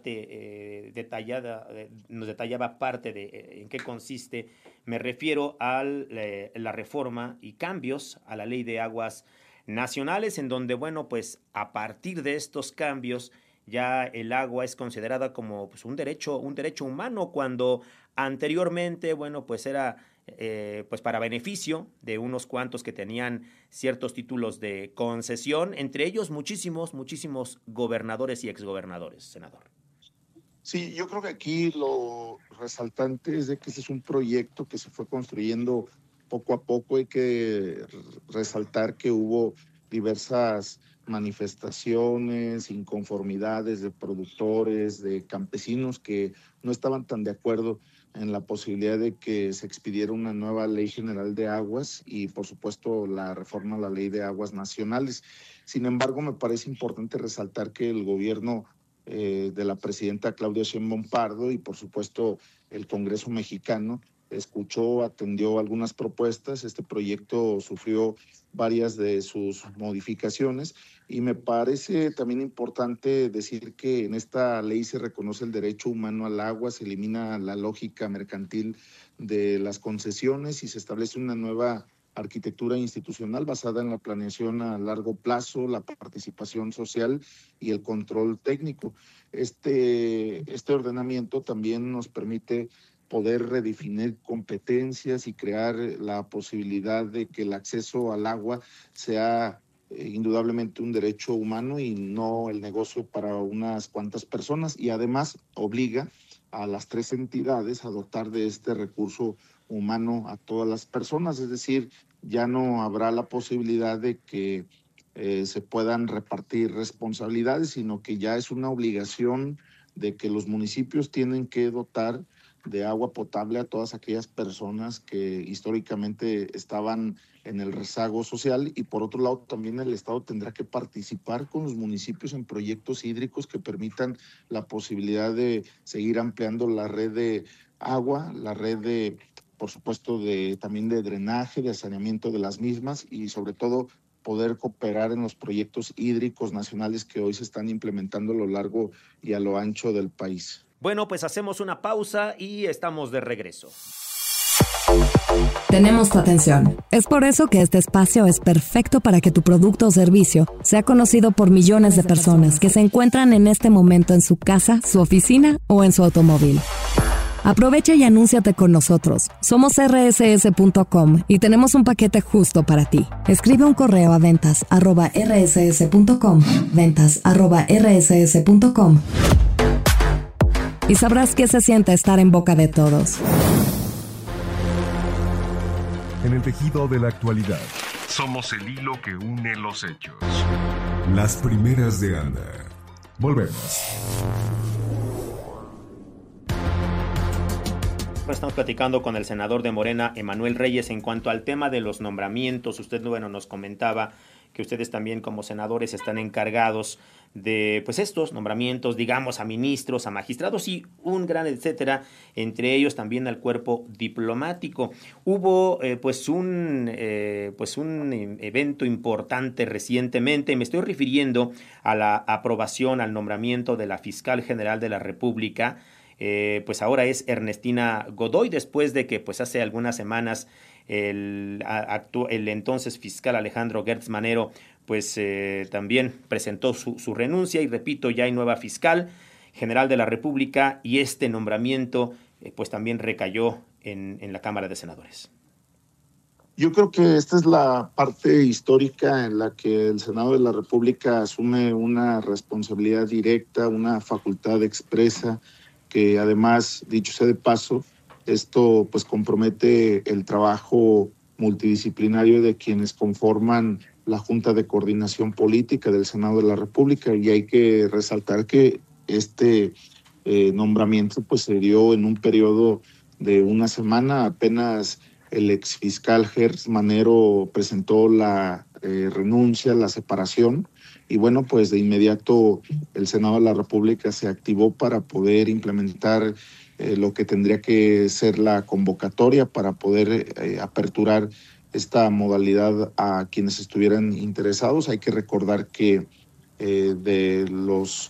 parte detallada, nos detallaba parte de en qué consiste. Me refiero a la reforma y cambios a la Ley de Aguas Nacionales, en donde, bueno, pues a partir de estos cambios ya el agua es considerada como pues un derecho humano, cuando anteriormente, bueno, pues era pues para beneficio de unos cuantos que tenían ciertos títulos de concesión, entre ellos muchísimos gobernadores y exgobernadores, senador. Sí, yo creo que aquí lo resaltante es de que este es un proyecto que se fue construyendo poco a poco. Hay que resaltar que hubo diversas manifestaciones, inconformidades de productores, de campesinos que no estaban tan de acuerdo en la posibilidad de que se expidiera una nueva ley general de aguas y, por supuesto, la reforma a la Ley de Aguas Nacionales. Sin embargo, me parece importante resaltar que el gobierno de la presidenta Claudia Sheinbaum Pardo y, por supuesto, el Congreso mexicano escuchó, atendió algunas propuestas. Este proyecto sufrió varias de sus modificaciones y me parece también importante decir que en esta ley se reconoce el derecho humano al agua, se elimina la lógica mercantil de las concesiones y se establece una nueva arquitectura institucional basada en la planeación a largo plazo, la participación social y el control técnico. Este ordenamiento también nos permite poder redefinir competencias y crear la posibilidad de que el acceso al agua sea indudablemente un derecho humano y no el negocio para unas cuantas personas, y además obliga a las 3 entidades a dotar de este recurso humano a todas las personas, es decir, ya no habrá la posibilidad de que se puedan repartir responsabilidades, sino que ya es una obligación de que los municipios tienen que dotar de agua potable a todas aquellas personas que históricamente estaban en el rezago social, y por otro lado también el Estado tendrá que participar con los municipios en proyectos hídricos que permitan la posibilidad de seguir ampliando la red de agua, la red de, por supuesto, también de drenaje, de saneamiento de las mismas y sobre todo poder cooperar en los proyectos hídricos nacionales que hoy se están implementando a lo largo y a lo ancho del país. Bueno, pues hacemos una pausa y estamos de regreso. Tenemos tu atención. Es por eso que este espacio es perfecto para que tu producto o servicio sea conocido por millones de personas que se encuentran en este momento en su casa, su oficina o en su automóvil. Aprovecha y anúnciate con nosotros. Somos rss.com y tenemos un paquete justo para ti. Escribe un correo a ventas@rss.com, ventas@rss.com, y sabrás qué se siente estar en boca de todos. En el tejido de la actualidad, somos el hilo que une los hechos. Las primeras de Anda. Volvemos. Estamos platicando con el senador de Morena, Emanuel Reyes, en cuanto al tema de los nombramientos. Usted, bueno, nos comentaba que ustedes también como senadores están encargados de pues estos nombramientos, digamos, a ministros, a magistrados y un gran etcétera, entre ellos también al cuerpo diplomático. Hubo un evento importante recientemente, me estoy refiriendo a la aprobación al nombramiento de la fiscal general de la República. Pues ahora es Ernestina Godoy, después de que pues hace algunas semanas el entonces fiscal Alejandro Gertz Manero pues también presentó su renuncia, y repito, ya hay nueva fiscal general de la República, y este nombramiento pues también recayó en la Cámara de Senadores. Yo creo que esta es la parte histórica en la que el Senado de la República asume una responsabilidad directa, una facultad expresa, que además, dicho sea de paso, esto pues compromete el trabajo multidisciplinario de quienes conforman la Junta de Coordinación Política del Senado de la República, y hay que resaltar que este nombramiento pues se dio en un periodo de una semana. Apenas el exfiscal Gertz Manero presentó la renuncia, la separación, y bueno, pues de inmediato el Senado de la República se activó para poder implementar lo que tendría que ser la convocatoria para poder aperturar esta modalidad a quienes estuvieran interesados. Hay que recordar que de los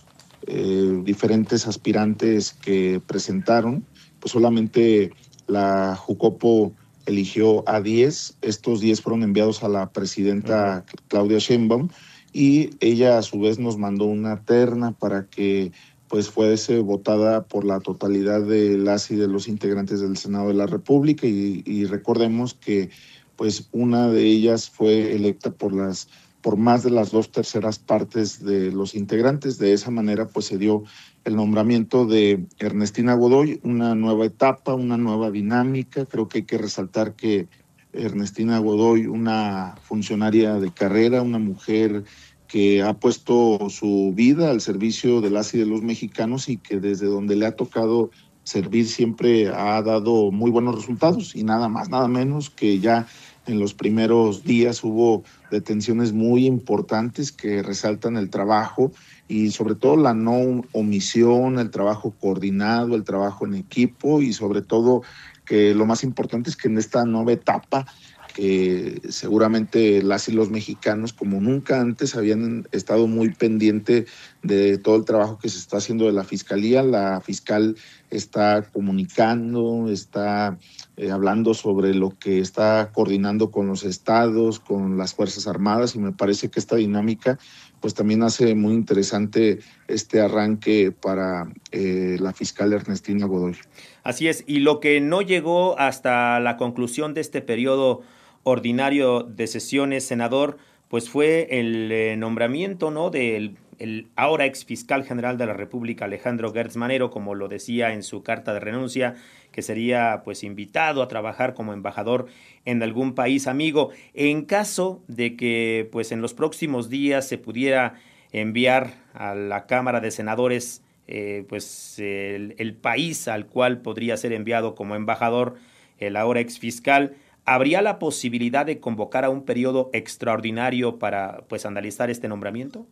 diferentes aspirantes que presentaron, pues solamente la Jucopo eligió a 10. Estos 10 fueron enviados a la presidenta Claudia Sheinbaum, y ella a su vez nos mandó una terna para que pues fuese votada por la totalidad de las y de los integrantes del Senado de la República, y recordemos que pues una de ellas fue electa por más de las 2/3 partes de los integrantes. De esa manera pues se dio el nombramiento de Ernestina Godoy, una nueva etapa, una nueva dinámica. Creo que hay que resaltar que Ernestina Godoy, una funcionaria de carrera, una mujer que ha puesto su vida al servicio de las y de los mexicanos, y que desde donde le ha tocado servir siempre ha dado muy buenos resultados, y nada más, nada menos que ya en los primeros días hubo detenciones muy importantes que resaltan el trabajo y sobre todo la no omisión, el trabajo coordinado, el trabajo en equipo, y sobre todo que lo más importante es que en esta nueva etapa, que seguramente las y los mexicanos como nunca antes habían estado muy pendiente de todo el trabajo que se está haciendo de la Fiscalía. La fiscal está comunicando, está hablando sobre lo que está coordinando con los estados, con las Fuerzas Armadas, y me parece que esta dinámica pues también hace muy interesante este arranque para la fiscal Ernestina Godoy. Así es, y lo que no llegó hasta la conclusión de este periodo ordinario de sesiones, senador, pues fue el nombramiento, ¿no?, del el ahora ex fiscal general de la República, Alejandro Gertz Manero, como lo decía en su carta de renuncia, que sería pues invitado a trabajar como embajador en algún país amigo. En caso de que pues en los próximos días se pudiera enviar a la Cámara de Senadores el país al cual podría ser enviado como embajador el ahora ex fiscal, ¿habría la posibilidad de convocar a un periodo extraordinario para pues analizar este nombramiento?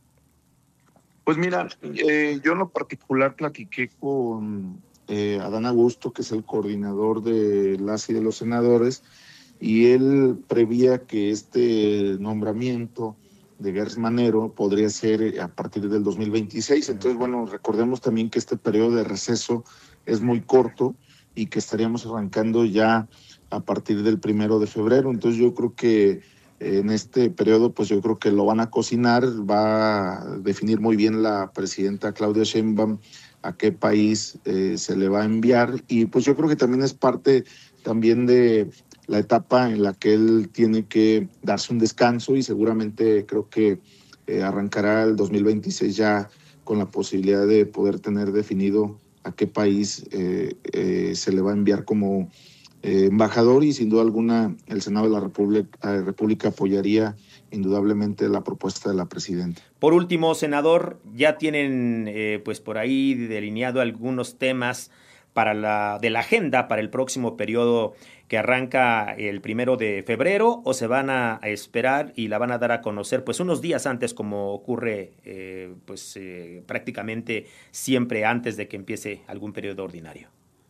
Pues mira, yo en lo particular platiqué con Adán Augusto, que es el coordinador de las y de los senadores, y él prevía que este nombramiento de Gertz Manero podría ser a partir del 2026. Entonces, bueno, recordemos también que este periodo de receso es muy corto y que estaríamos arrancando ya a partir del 1 de febrero. Entonces yo creo que en este periodo, pues yo creo que lo van a cocinar, va a definir muy bien la presidenta Claudia Sheinbaum a qué país se le va a enviar, y pues yo creo que también es parte también de la etapa en la que él tiene que darse un descanso, y seguramente creo que arrancará el 2026 ya con la posibilidad de poder tener definido a qué país se le va a enviar como embajador, y sin duda alguna el Senado de la República apoyaría indudablemente la propuesta de la presidenta. Por último, senador, ya tienen pues por ahí delineado algunos temas de la agenda para el próximo periodo que arranca el 1 de febrero, o se van a esperar y la van a dar a conocer pues unos días antes, como ocurre prácticamente siempre antes de que empiece algún periodo ordinario?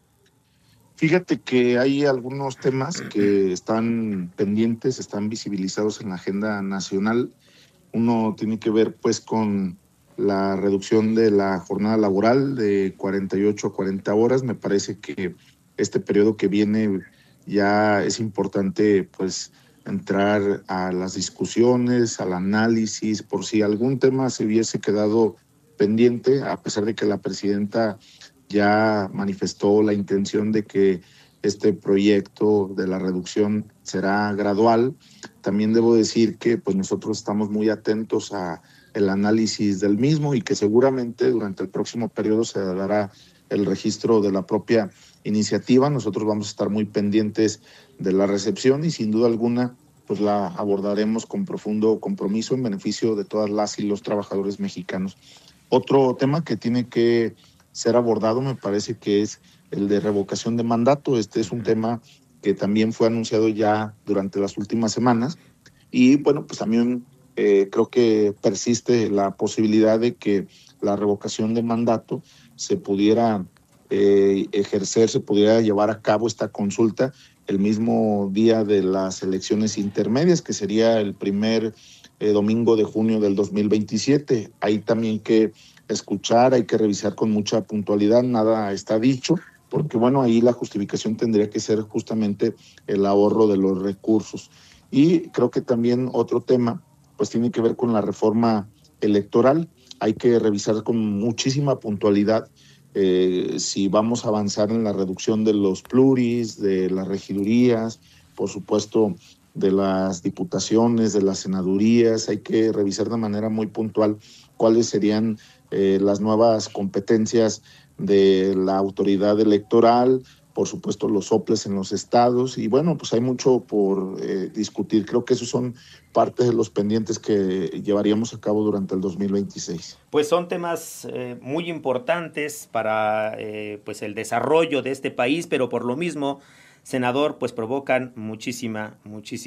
Fíjate que hay algunos temas que están pendientes, están visibilizados en la agenda nacional. Uno tiene que ver pues con la reducción de la jornada laboral de 48 a 40 horas. Me parece que este periodo que viene ya es importante pues entrar a las discusiones, al análisis, por si algún tema se hubiese quedado pendiente, a pesar de que la presidenta ya manifestó la intención de que este proyecto de la reducción será gradual. También debo decir que pues nosotros estamos muy atentos a el análisis del mismo y que seguramente durante el próximo periodo se dará el registro de la propia iniciativa. Nosotros vamos a estar muy pendientes de la recepción y sin duda alguna pues la abordaremos con profundo compromiso en beneficio de todas las y los trabajadores mexicanos. Otro tema que tiene que ser abordado me parece que es el de revocación de mandato. Este es un tema que también fue anunciado ya durante las últimas semanas y bueno, pues también creo que persiste la posibilidad de que la revocación de mandato se pudiera ejercer, se pudiera llevar a cabo esta consulta el mismo día de las elecciones intermedias, que sería el primer domingo de junio del 2027. Hay también que escuchar, hay que revisar con mucha puntualidad, nada está dicho, porque bueno, ahí la justificación tendría que ser justamente el ahorro de los recursos. Y creo que también otro tema, pues tiene que ver con la reforma electoral. Hay que revisar con muchísima puntualidad si vamos a avanzar en la reducción de los pluris, de las regidurías, por supuesto de las diputaciones, de las senadurías. Hay que revisar de manera muy puntual cuáles serían las nuevas competencias de la autoridad electoral, por supuesto los soples en los estados y bueno, pues hay mucho por discutir. Creo que esos son parte de los pendientes que llevaríamos a cabo durante el 2026. Pues son temas muy importantes para pues el desarrollo de este país, pero por lo mismo, senador, pues provocan muchísima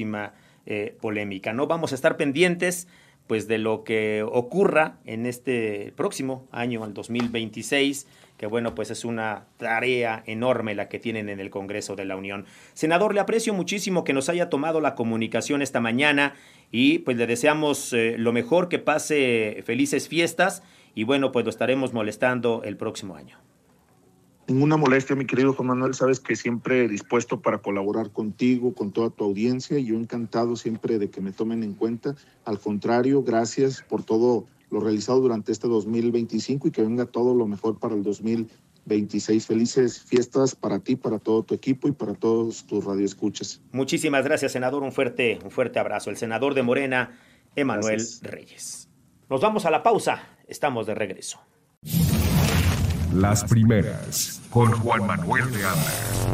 polémica, ¿no? Vamos a estar pendientes pues de lo que ocurra en este próximo año, el 2026, que bueno, pues es una tarea enorme la que tienen en el Congreso de la Unión. Senador, le aprecio muchísimo que nos haya tomado la comunicación esta mañana y pues le deseamos lo mejor, que pase felices fiestas y bueno, pues lo estaremos molestando el próximo año. Ninguna molestia, mi querido Juan Manuel, sabes que siempre dispuesto para colaborar contigo, con toda tu audiencia, y yo encantado siempre de que me tomen en cuenta. Al contrario, gracias por todo lo realizado durante este 2025 y que venga todo lo mejor para el 2026. Felices fiestas para ti, para todo tu equipo y para todos tus radioescuchas. Muchísimas gracias, senador. Un fuerte abrazo. El senador de Morena, Emanuel Reyes. Nos vamos a la pausa. Estamos de regreso. Las primeras, con Juan Manuel de Anda.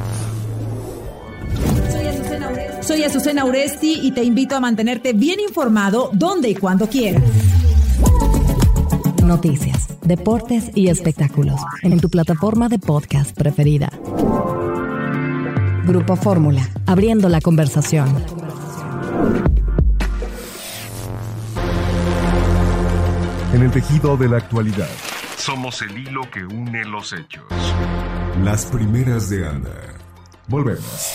Soy Azucena Uresti y te invito a mantenerte bien informado donde y cuando quieras. Noticias, deportes y espectáculos en tu plataforma de podcast preferida. Grupo Fórmula, abriendo la conversación. En el tejido de la actualidad, somos el hilo que une los hechos. Las primeras de Anda. Volvemos.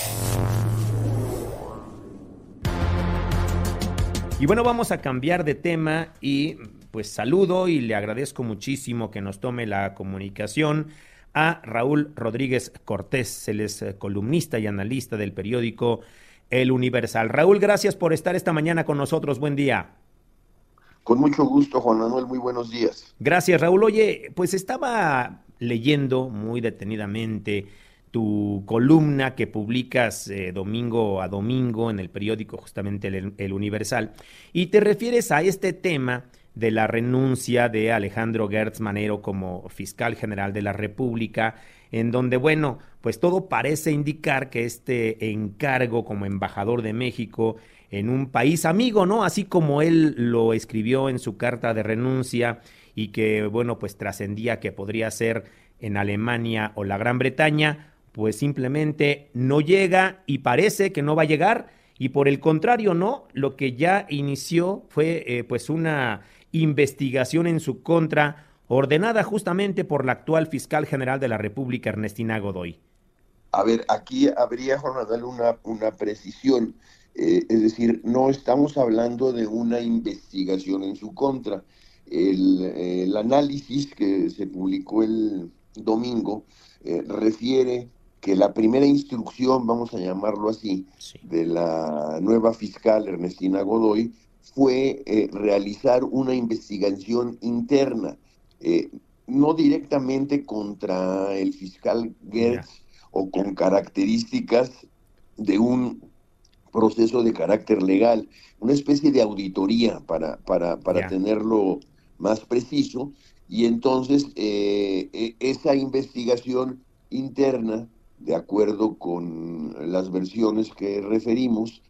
Y bueno, vamos a cambiar de tema y pues saludo y le agradezco muchísimo que nos tome la comunicación a Raúl Rodríguez Cortés. Él es columnista y analista del periódico El Universal. Raúl, gracias por estar esta mañana con nosotros. Buen día. Con mucho gusto, Juan Manuel, muy buenos días. Gracias, Raúl. Oye, pues estaba leyendo muy detenidamente tu columna que publicas domingo a domingo en el periódico justamente El Universal, y te refieres a este tema de la renuncia de Alejandro Gertz Manero como fiscal general de la República, en donde, bueno, pues todo parece indicar que este encargo como embajador de México en un país amigo, ¿no? Así como él lo escribió en su carta de renuncia y que, bueno, pues trascendía que podría ser en Alemania o la Gran Bretaña, pues simplemente no llega y parece que no va a llegar, y por el contrario, no, lo que ya inició fue pues una investigación en su contra, ordenada justamente por la actual fiscal general de la República, Ernestina Godoy. A ver, aquí habría, Juan Manuel, una precisión. Es decir, no estamos hablando de una investigación en su contra. El análisis que se publicó el domingo refiere que la primera instrucción, vamos a llamarlo así, de la nueva fiscal Ernestina Godoy fue realizar una investigación interna, no directamente contra el fiscal Gertz o con características de un proceso de carácter legal, una especie de auditoría para tenerlo más preciso, y entonces esa investigación interna, de acuerdo con las versiones que referimos,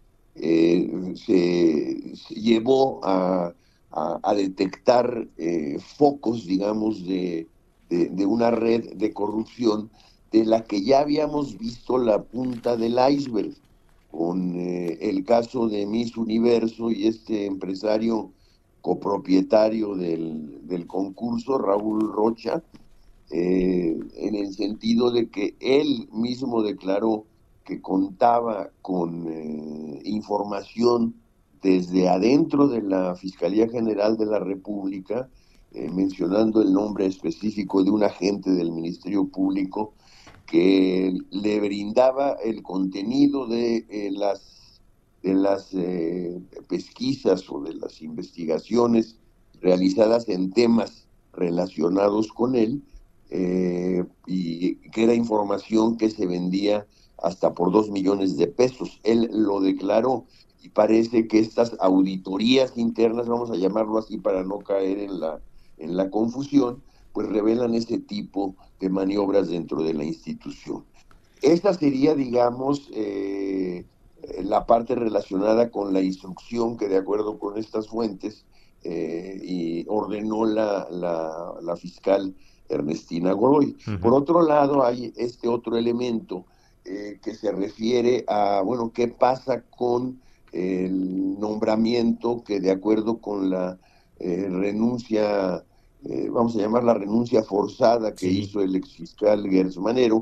se llevó a detectar focos, digamos, de una red de corrupción de la que ya habíamos visto la punta del iceberg, con el caso de Miss Universo y este empresario copropietario del concurso, Raúl Rocha, en el sentido de que él mismo declaró que contaba con información desde adentro de la Fiscalía General de la República, mencionando el nombre específico de un agente del Ministerio Público que le brindaba el contenido de las pesquisas o de las investigaciones realizadas en temas relacionados con él, y que era información que se vendía hasta por 2 millones de pesos. Él lo declaró, y parece que estas auditorías internas, vamos a llamarlo así para no caer en la confusión, pues revelan ese tipo de maniobras dentro de la institución. Esta sería, digamos, la parte relacionada con la instrucción que, de acuerdo con estas fuentes, y ordenó la fiscal Ernestina Godoy. Uh-huh. Por otro lado, hay este otro elemento que se refiere a, bueno, qué pasa con el nombramiento que, de acuerdo con la renuncia, vamos a llamar la renuncia forzada que hizo el exfiscal Gertz Manero,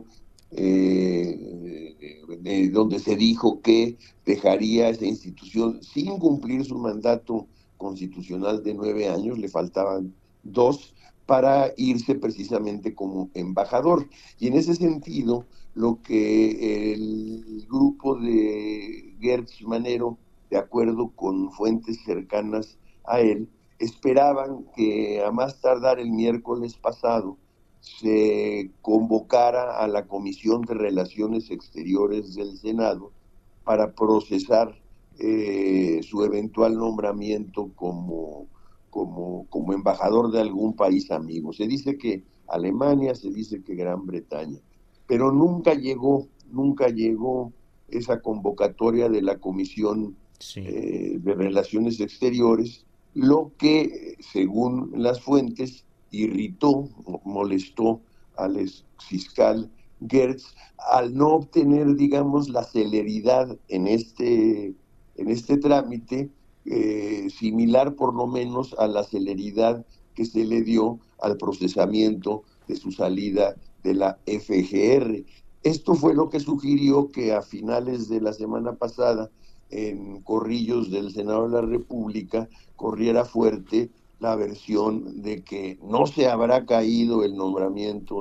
donde se dijo que dejaría esa institución sin cumplir su mandato constitucional de 9 años, le faltaban 2 para irse precisamente como embajador. Y en ese sentido, lo que el grupo de Gertz Manero, de acuerdo con fuentes cercanas a él, esperaban que a más tardar el miércoles pasado se convocara a la Comisión de Relaciones Exteriores del Senado para procesar su eventual nombramiento como embajador de algún país amigo. Se dice que Alemania, se dice que Gran Bretaña, pero nunca llegó esa convocatoria de la Comisión de Relaciones Exteriores, lo que, según las fuentes, irritó, molestó al exfiscal Gertz al no obtener, digamos, la celeridad en este trámite, similar por lo menos a la celeridad que se le dio al procesamiento de su salida de la FGR. Esto fue lo que sugirió que a finales de la semana pasada, en corrillos del Senado de la República, corriera fuerte la versión de que no se habrá caído el nombramiento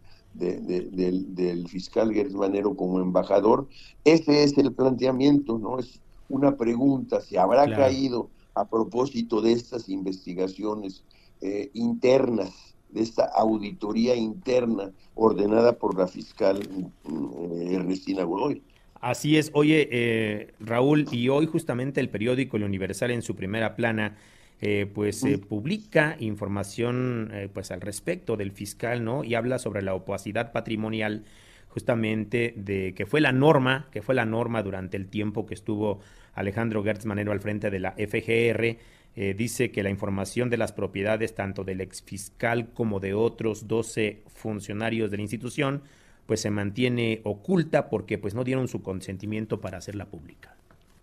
del fiscal Gertz Manero como embajador. Ese es el planteamiento, ¿no? Es una pregunta, ¿se habrá caído a propósito de estas investigaciones internas, de esta auditoría interna ordenada por la fiscal Ernestina Godoy? Así es. Oye, Raúl, y hoy justamente el periódico El Universal, en su primera plana, publica información pues al respecto del fiscal, ¿no? Y habla sobre la opacidad patrimonial, justamente de que fue la norma durante el tiempo que estuvo Alejandro Gertz Manero al frente de la FGR, dice que la información de las propiedades tanto del exfiscal como de otros 12 funcionarios de la institución pues se mantiene oculta porque pues no dieron su consentimiento para hacerla pública.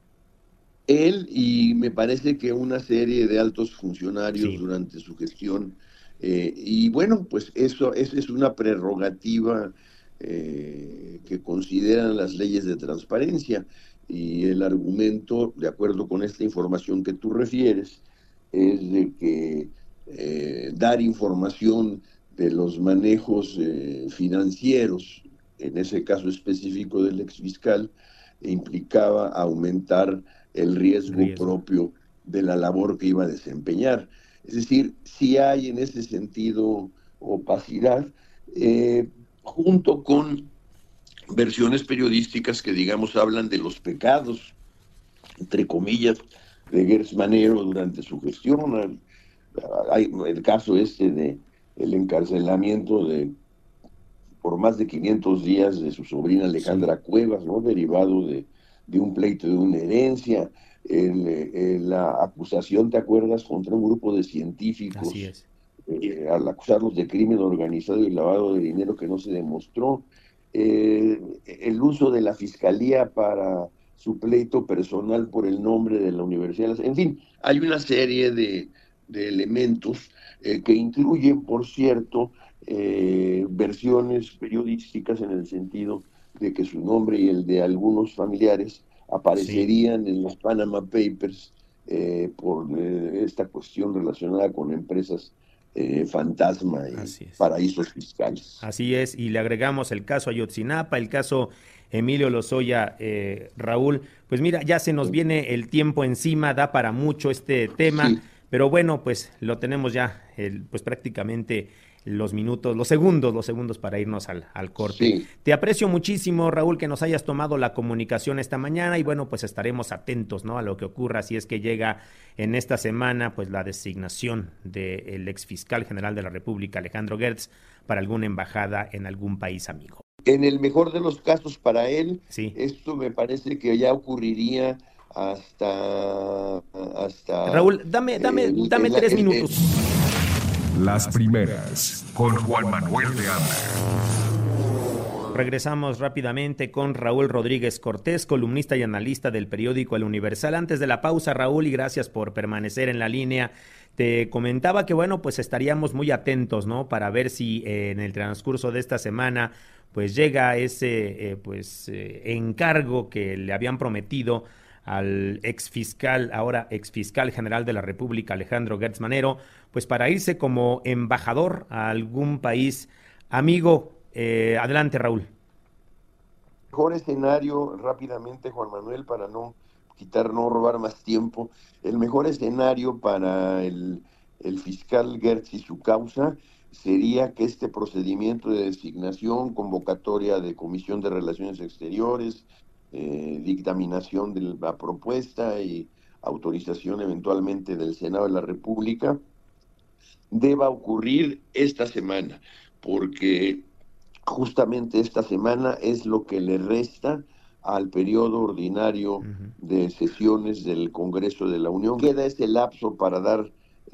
Él y me parece que una serie de altos funcionarios durante su gestión, y bueno, pues eso es una prerrogativa que consideran las leyes de transparencia, y el argumento, de acuerdo con esta información que tú refieres, es de que dar información de los manejos financieros, en ese caso específico del exfiscal, implicaba aumentar el riesgo propio de la labor que iba a desempeñar. Es decir, sí hay en ese sentido opacidad, junto con versiones periodísticas que, digamos, hablan de los pecados, entre comillas, de Gertz Manero durante su gestión. Hay el caso de el encarcelamiento por más de 500 días de su sobrina Alejandra Cuevas, ¿no? Derivado de un pleito de una herencia, la acusación, ¿te acuerdas?, contra un grupo de científicos. Así es. Al acusarlos de crimen organizado y lavado de dinero que no se demostró, el uso de la fiscalía para su pleito personal por el nombre de la universidad. En fin, hay una serie de elementos que incluyen, por cierto, versiones periodísticas en el sentido de que su nombre y el de algunos familiares aparecerían en los Panama Papers por esta cuestión relacionada con empresas fantasma y paraísos fiscales. Así es, y le agregamos el caso Ayotzinapa, el caso Emilio Lozoya, Raúl. Pues mira, ya se nos viene el tiempo encima, da para mucho este tema, pero bueno, pues lo tenemos ya, pues prácticamente los segundos para irnos al corte. Sí. Te aprecio muchísimo, Raúl, que nos hayas tomado la comunicación esta mañana y bueno, pues estaremos atentos, ¿no?, a lo que ocurra si es que llega en esta semana pues la designación del exfiscal general de la República, Alejandro Gertz, para alguna embajada en algún país amigo. En el mejor de los casos para él, esto me parece que ya ocurriría hasta Raúl, dame 3 minutos. Las primeras, con Juan Manuel de Anda. Regresamos rápidamente con Raúl Rodríguez Cortés, columnista y analista del periódico El Universal. Antes de la pausa, Raúl, y gracias por permanecer en la línea, te comentaba que, bueno, pues estaríamos muy atentos, ¿no?, para ver si en el transcurso de esta semana pues llega ese encargo que le habían prometido al ahora exfiscal general de la República, Alejandro Gertz Manero, pues para irse como embajador a algún país amigo. Adelante, Raúl. Mejor escenario, rápidamente, Juan Manuel, para no robar más tiempo, el mejor escenario para el fiscal Gertz y su causa sería que este procedimiento de designación, convocatoria de Comisión de Relaciones Exteriores, dictaminación de la propuesta y autorización eventualmente del Senado de la República, deba ocurrir esta semana, porque justamente esta semana es lo que le resta al periodo ordinario de sesiones del Congreso de la Unión. Queda ese lapso para dar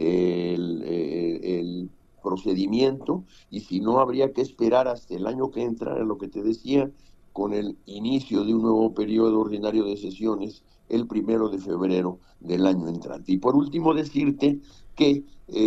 el procedimiento, y si no, habría que esperar hasta el año que entra, lo que te decía, con el inicio de un nuevo periodo ordinario de sesiones el 1 de febrero del año entrante. Y por último, decirte que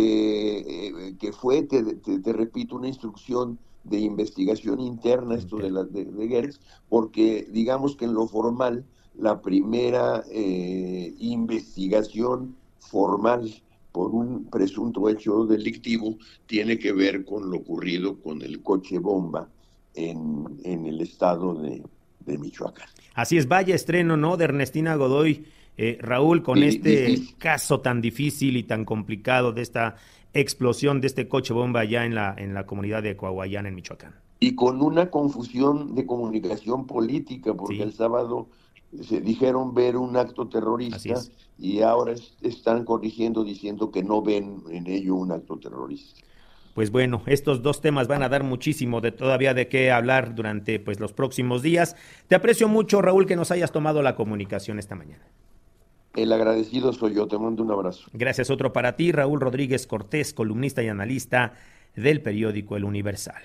fue, te repito, una instrucción de investigación interna, esto de Gertz, porque digamos que en lo formal, la primera investigación formal por un presunto hecho delictivo tiene que ver con lo ocurrido con el coche bomba en el estado de Michoacán. Así es, vaya estreno, ¿no?, de Ernestina Godoy, Raúl, con caso tan difícil y tan complicado de esta explosión de este coche bomba allá en la comunidad de Coahuayán, en Michoacán. Y con una confusión de comunicación política, porque el sábado se dijeron ver un acto terrorista y ahora están corrigiendo diciendo que no ven en ello un acto terrorista. Pues bueno, estos dos temas van a dar muchísimo todavía de qué hablar durante pues los próximos días. Te aprecio mucho, Raúl, que nos hayas tomado la comunicación esta mañana. El agradecido soy yo, te mando un abrazo. Gracias, otro para ti, Raúl Rodríguez Cortés, columnista y analista del periódico El Universal.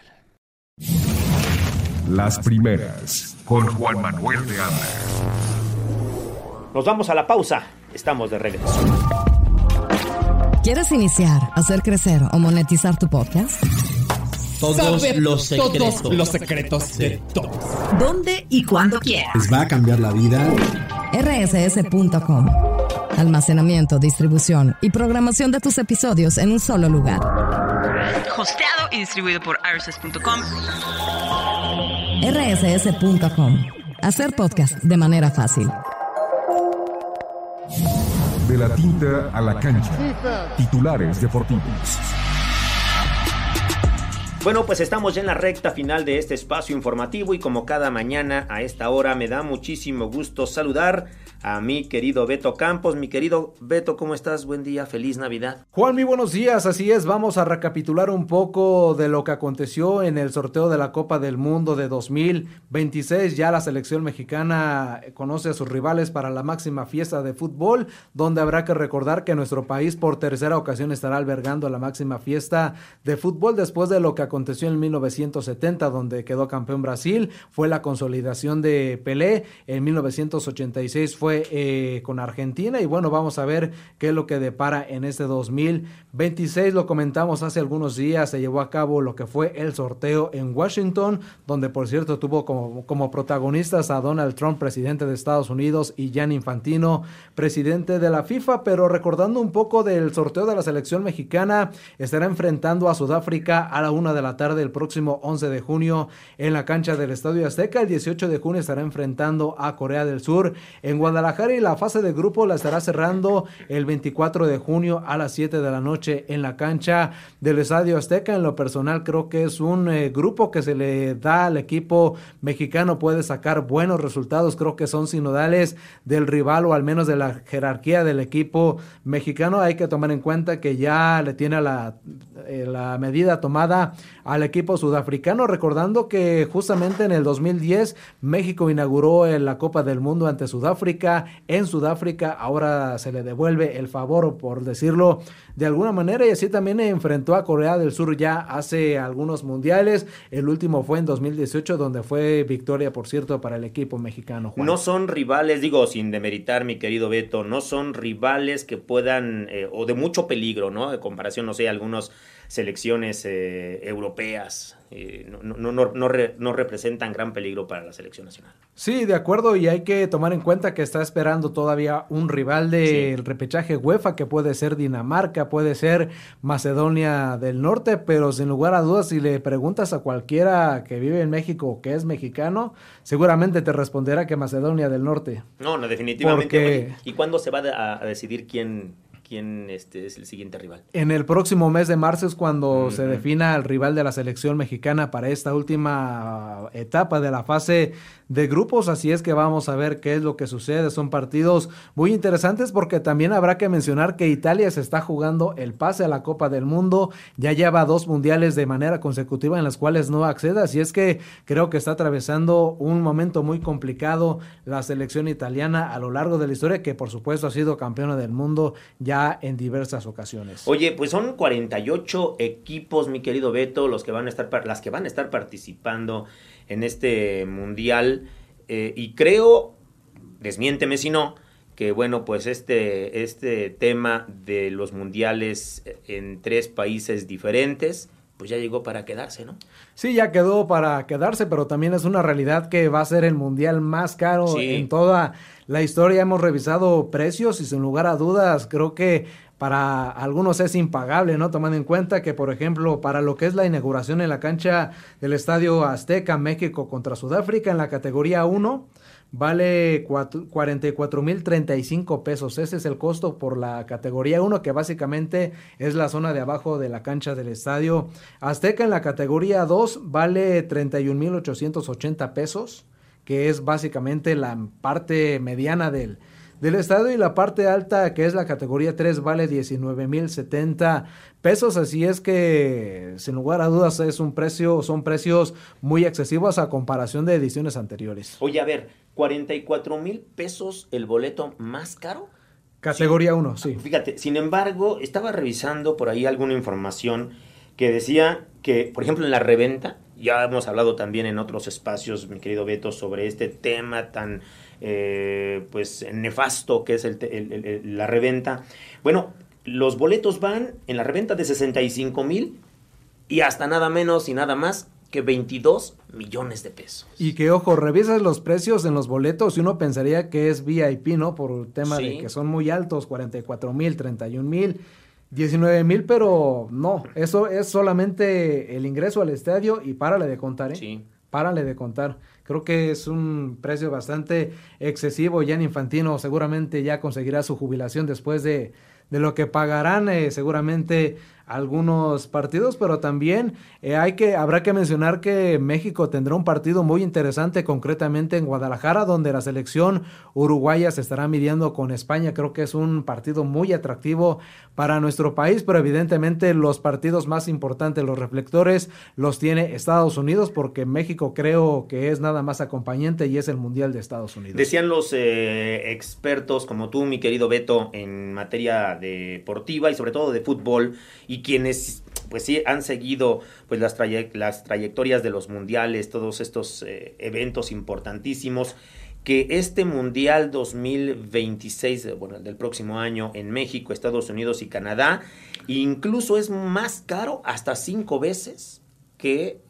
Las primeras, con Juan Manuel de Anda. Nos vamos a la pausa, estamos de regreso. ¿Quieres iniciar, hacer crecer o monetizar tu podcast? Todos los secretos de todos. ¿Dónde y cuándo quieras? Les va a cambiar la vida. rss.com. Almacenamiento, distribución y programación de tus episodios en un solo lugar. Hosteado y distribuido por rss.com. rss.com. Hacer podcast de manera fácil. De la tinta a la cancha. Titulares deportivos. Bueno, pues estamos ya en la recta final de este espacio informativo y como cada mañana a esta hora me da muchísimo gusto saludar a mi querido Beto Campos. Mi querido Beto, ¿cómo estás? Buen día, feliz Navidad. Juan, muy buenos días, así es, vamos a recapitular un poco de lo que aconteció en el sorteo de la Copa del Mundo de 2026. Ya la selección mexicana conoce a sus rivales para la máxima fiesta de fútbol, donde habrá que recordar que nuestro país por tercera ocasión estará albergando la máxima fiesta de fútbol después de lo que aconteció en 1970, donde quedó campeón Brasil, fue la consolidación de Pelé, en 1986 fue con Argentina, y bueno, vamos a ver qué es lo que depara en este 2026, lo comentamos hace algunos días, se llevó a cabo lo que fue el sorteo en Washington, donde por cierto tuvo como protagonistas a Donald Trump, presidente de Estados Unidos, y Gianni Infantino, presidente de la FIFA, pero recordando un poco del sorteo de la selección mexicana, estará enfrentando a Sudáfrica a la 1 de la tarde el próximo 11 de junio en la cancha del Estadio Azteca. El 18 de junio estará enfrentando a Corea del Sur en Guadalajara, y la fase de grupo la estará cerrando el 24 de junio a las 7 de la noche en la cancha del Estadio Azteca. En lo personal creo que es un grupo que se le da al equipo mexicano, puede sacar buenos resultados, creo que son sinodales del rival o al menos de la jerarquía del equipo mexicano. Hay que tomar en cuenta que ya le tiene la medida tomada al equipo sudafricano, recordando que justamente en el 2010 México inauguró la Copa del Mundo ante Sudáfrica en Sudáfrica, ahora se le devuelve el favor, por decirlo de alguna manera, y así también enfrentó a Corea del Sur ya hace algunos mundiales, el último fue en 2018, donde fue victoria, por cierto, para el equipo mexicano. Juan. No son rivales, digo, sin demeritar, mi querido Beto, no son rivales que puedan, o de mucho peligro, ¿no? De comparación, no sé, algunos selecciones europeas no representan gran peligro para la selección nacional. Sí, de acuerdo, y hay que tomar en cuenta que está esperando todavía un rival del repechaje UEFA, que puede ser Dinamarca, puede ser Macedonia del Norte, pero sin lugar a dudas, si le preguntas a cualquiera que vive en México o que es mexicano, seguramente te responderá que Macedonia del Norte. No, definitivamente. Oye, ¿y cuándo se va a decidir quién es el siguiente rival? En el próximo mes de marzo es cuando se defina el rival de la selección mexicana para esta última etapa de la fase de grupos, así es que vamos a ver qué es lo que sucede. Son partidos muy interesantes porque también habrá que mencionar que Italia se está jugando el pase a la Copa del Mundo, ya lleva 2 mundiales de manera consecutiva en las cuales no accede, así es que creo que está atravesando un momento muy complicado la selección italiana a lo largo de la historia, que por supuesto ha sido campeona del mundo ya en diversas ocasiones. Oye, pues son 48 equipos, mi querido Beto, las que van a estar participando en este mundial, y creo, desmiénteme si no, que bueno, pues este tema de los mundiales en 3 países diferentes, pues ya llegó para quedarse, ¿no? Sí, ya quedó para quedarse, pero también es una realidad que va a ser el mundial más caro en toda la historia. Hemos revisado precios y sin lugar a dudas creo que para algunos es impagable, ¿no? Tomando en cuenta que, por ejemplo, para lo que es la inauguración en la cancha del Estadio Azteca, México contra Sudáfrica, en la categoría 1, vale 44,035 pesos. Ese es el costo por la categoría 1, que básicamente es la zona de abajo de la cancha del Estadio Azteca. En la categoría 2 vale 31,880 pesos, que es básicamente la parte mediana del estadio, y la parte alta, que es la categoría 3, vale 19,070 pesos, así es que sin lugar a dudas son precios muy excesivos a comparación de ediciones anteriores. Oye, a ver, 44,000 pesos el boleto más caro. Categoría 1, sí. Fíjate, sin embargo, estaba revisando por ahí alguna información que decía que, por ejemplo, en la reventa, ya hemos hablado también en otros espacios, mi querido Beto, sobre este tema tan pues nefasto que es la reventa. Bueno, los boletos van en la reventa de 65,000 y hasta nada menos y nada más que 22 millones de pesos. Y que, ojo, revisas los precios en los boletos y uno pensaría que es VIP, ¿no? Por el tema de que son muy altos, 44,000, 31,000, 19,000, pero no, eso es solamente el ingreso al estadio y párale de contar, ¿eh? Sí. Párale de contar. Creo que es un precio bastante excesivo. Gianni Infantino seguramente ya conseguirá su jubilación después de lo que pagarán seguramente algunos partidos, pero también habrá que mencionar que México tendrá un partido muy interesante, concretamente en Guadalajara, donde la selección uruguaya se estará midiendo con España. Creo que es un partido muy atractivo para nuestro país, pero evidentemente los partidos más importantes, los reflectores, los tiene Estados Unidos, porque México creo que es nada más acompañante y es el Mundial de Estados Unidos. Decían los expertos como tú, mi querido Beto, en materia deportiva y sobre todo de fútbol, y quienes pues sí han seguido pues las trayectorias de los mundiales, todos estos eventos importantísimos, que este Mundial 2026, bueno, el del próximo año en México, Estados Unidos y Canadá, incluso es más caro hasta 5 veces que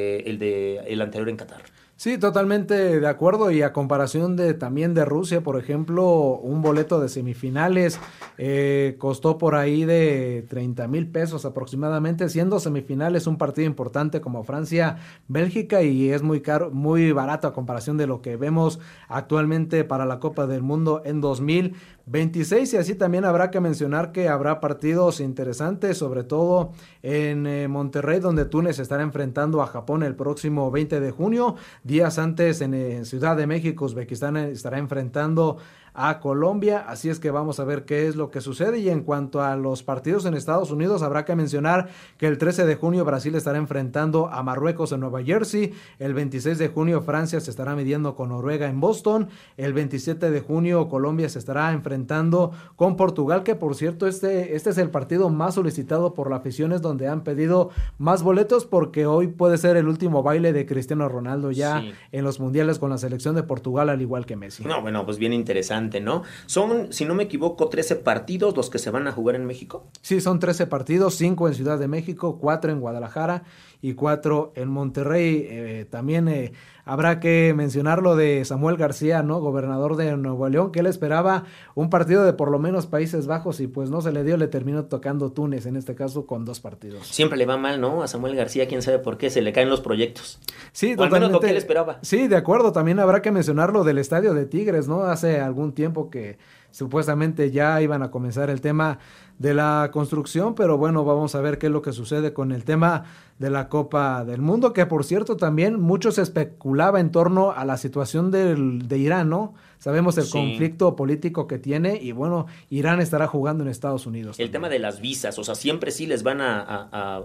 el anterior en Qatar. Sí, totalmente de acuerdo, y a comparación también de Rusia, por ejemplo, un boleto de semifinales costó por ahí de 30,000 pesos aproximadamente, siendo semifinales un partido importante como Francia-Bélgica, y es muy caro, muy barato a comparación de lo que vemos actualmente para la Copa del Mundo en 2026, y así también habrá que mencionar que habrá partidos interesantes, sobre todo en Monterrey, donde Túnez estará enfrentando a Japón el próximo 20 de junio, días antes en Ciudad de México, Uzbekistán estará enfrentando a Colombia, así es que vamos a ver qué es lo que sucede. Y en cuanto a los partidos en Estados Unidos, habrá que mencionar que el 13 de junio Brasil estará enfrentando a Marruecos en Nueva Jersey, el 26 de junio Francia se estará midiendo con Noruega en Boston, el 27 de junio Colombia se estará enfrentando con Portugal, que por cierto este es el partido más solicitado por la afición, es donde han pedido más boletos, porque hoy puede ser el último baile de Cristiano Ronaldo ya en los mundiales con la selección de Portugal, al igual que Messi. No, bueno, pues bien interesante, ¿no? Son, si no me equivoco, 13 partidos los que se van a jugar en México. Sí, son 13 partidos, 5 en Ciudad de México, 4 en Guadalajara y 4 en Monterrey. También habrá que mencionar lo de Samuel García, ¿no? Gobernador de Nuevo León, que él esperaba un partido de por lo menos Países Bajos y pues no se le dio, le terminó tocando Túnez, en este caso con 2 partidos. Siempre le va mal, ¿no? A Samuel García, quién sabe por qué, se le caen los proyectos. Sí, o al menos lo que él esperaba. Sí, de acuerdo, también habrá que mencionar lo del estadio de Tigres, ¿no? Hace algún tiempo que supuestamente ya iban a comenzar el tema de la construcción, pero bueno, vamos a ver qué es lo que sucede con el tema de la Copa del Mundo, que por cierto también mucho se especulaba en torno a la situación de Irán, ¿no? Sabemos el conflicto político que tiene y bueno, Irán estará jugando en Estados Unidos. El tema de las visas, o sea, siempre sí les van a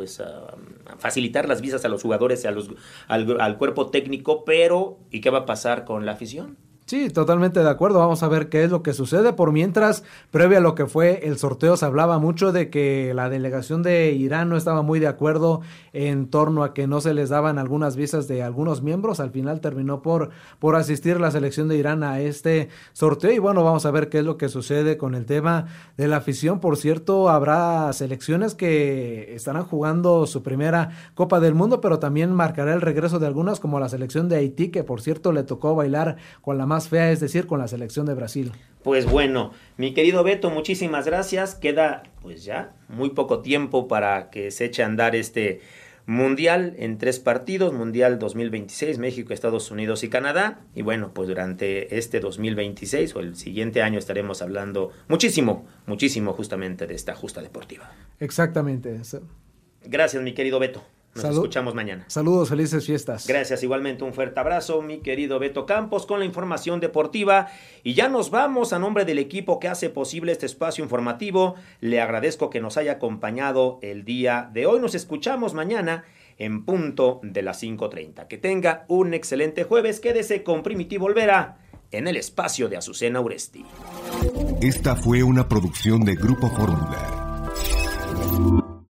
facilitar las visas a los jugadores, al cuerpo técnico, pero ¿y qué va a pasar con la afición? Sí, totalmente de acuerdo. Vamos a ver qué es lo que sucede. Por mientras, previo a lo que fue el sorteo, se hablaba mucho de que la delegación de Irán no estaba muy de acuerdo en torno a que no se les daban algunas visas de algunos miembros. Al final terminó por asistir la selección de Irán a este sorteo. Y bueno, vamos a ver qué es lo que sucede con el tema de la afición. Por cierto, habrá selecciones que estarán jugando su primera Copa del Mundo, pero también marcará el regreso de algunas, como la selección de Haití, que por cierto le tocó bailar con la más fea, es decir, con la selección de Brasil. Pues bueno, mi querido Beto, muchísimas gracias. Queda pues ya muy poco tiempo para que se eche a andar este Mundial en 3 partidos, Mundial 2026, México, Estados Unidos y Canadá. Y bueno, pues durante este 2026 o el siguiente año estaremos hablando muchísimo justamente de esta justa deportiva. Exactamente. Gracias, mi querido Beto. Nos escuchamos mañana. Saludos, felices fiestas. Gracias, igualmente un fuerte abrazo, mi querido Beto Campos, con la información deportiva. Y ya nos vamos. A nombre del equipo que hace posible este espacio informativo, le agradezco que nos haya acompañado el día de hoy. Nos escuchamos mañana en punto de las 5:30. Que tenga un excelente jueves. Quédese con Primitivo Olvera en el espacio de Azucena Uresti. Esta fue una producción de Grupo Fórmula.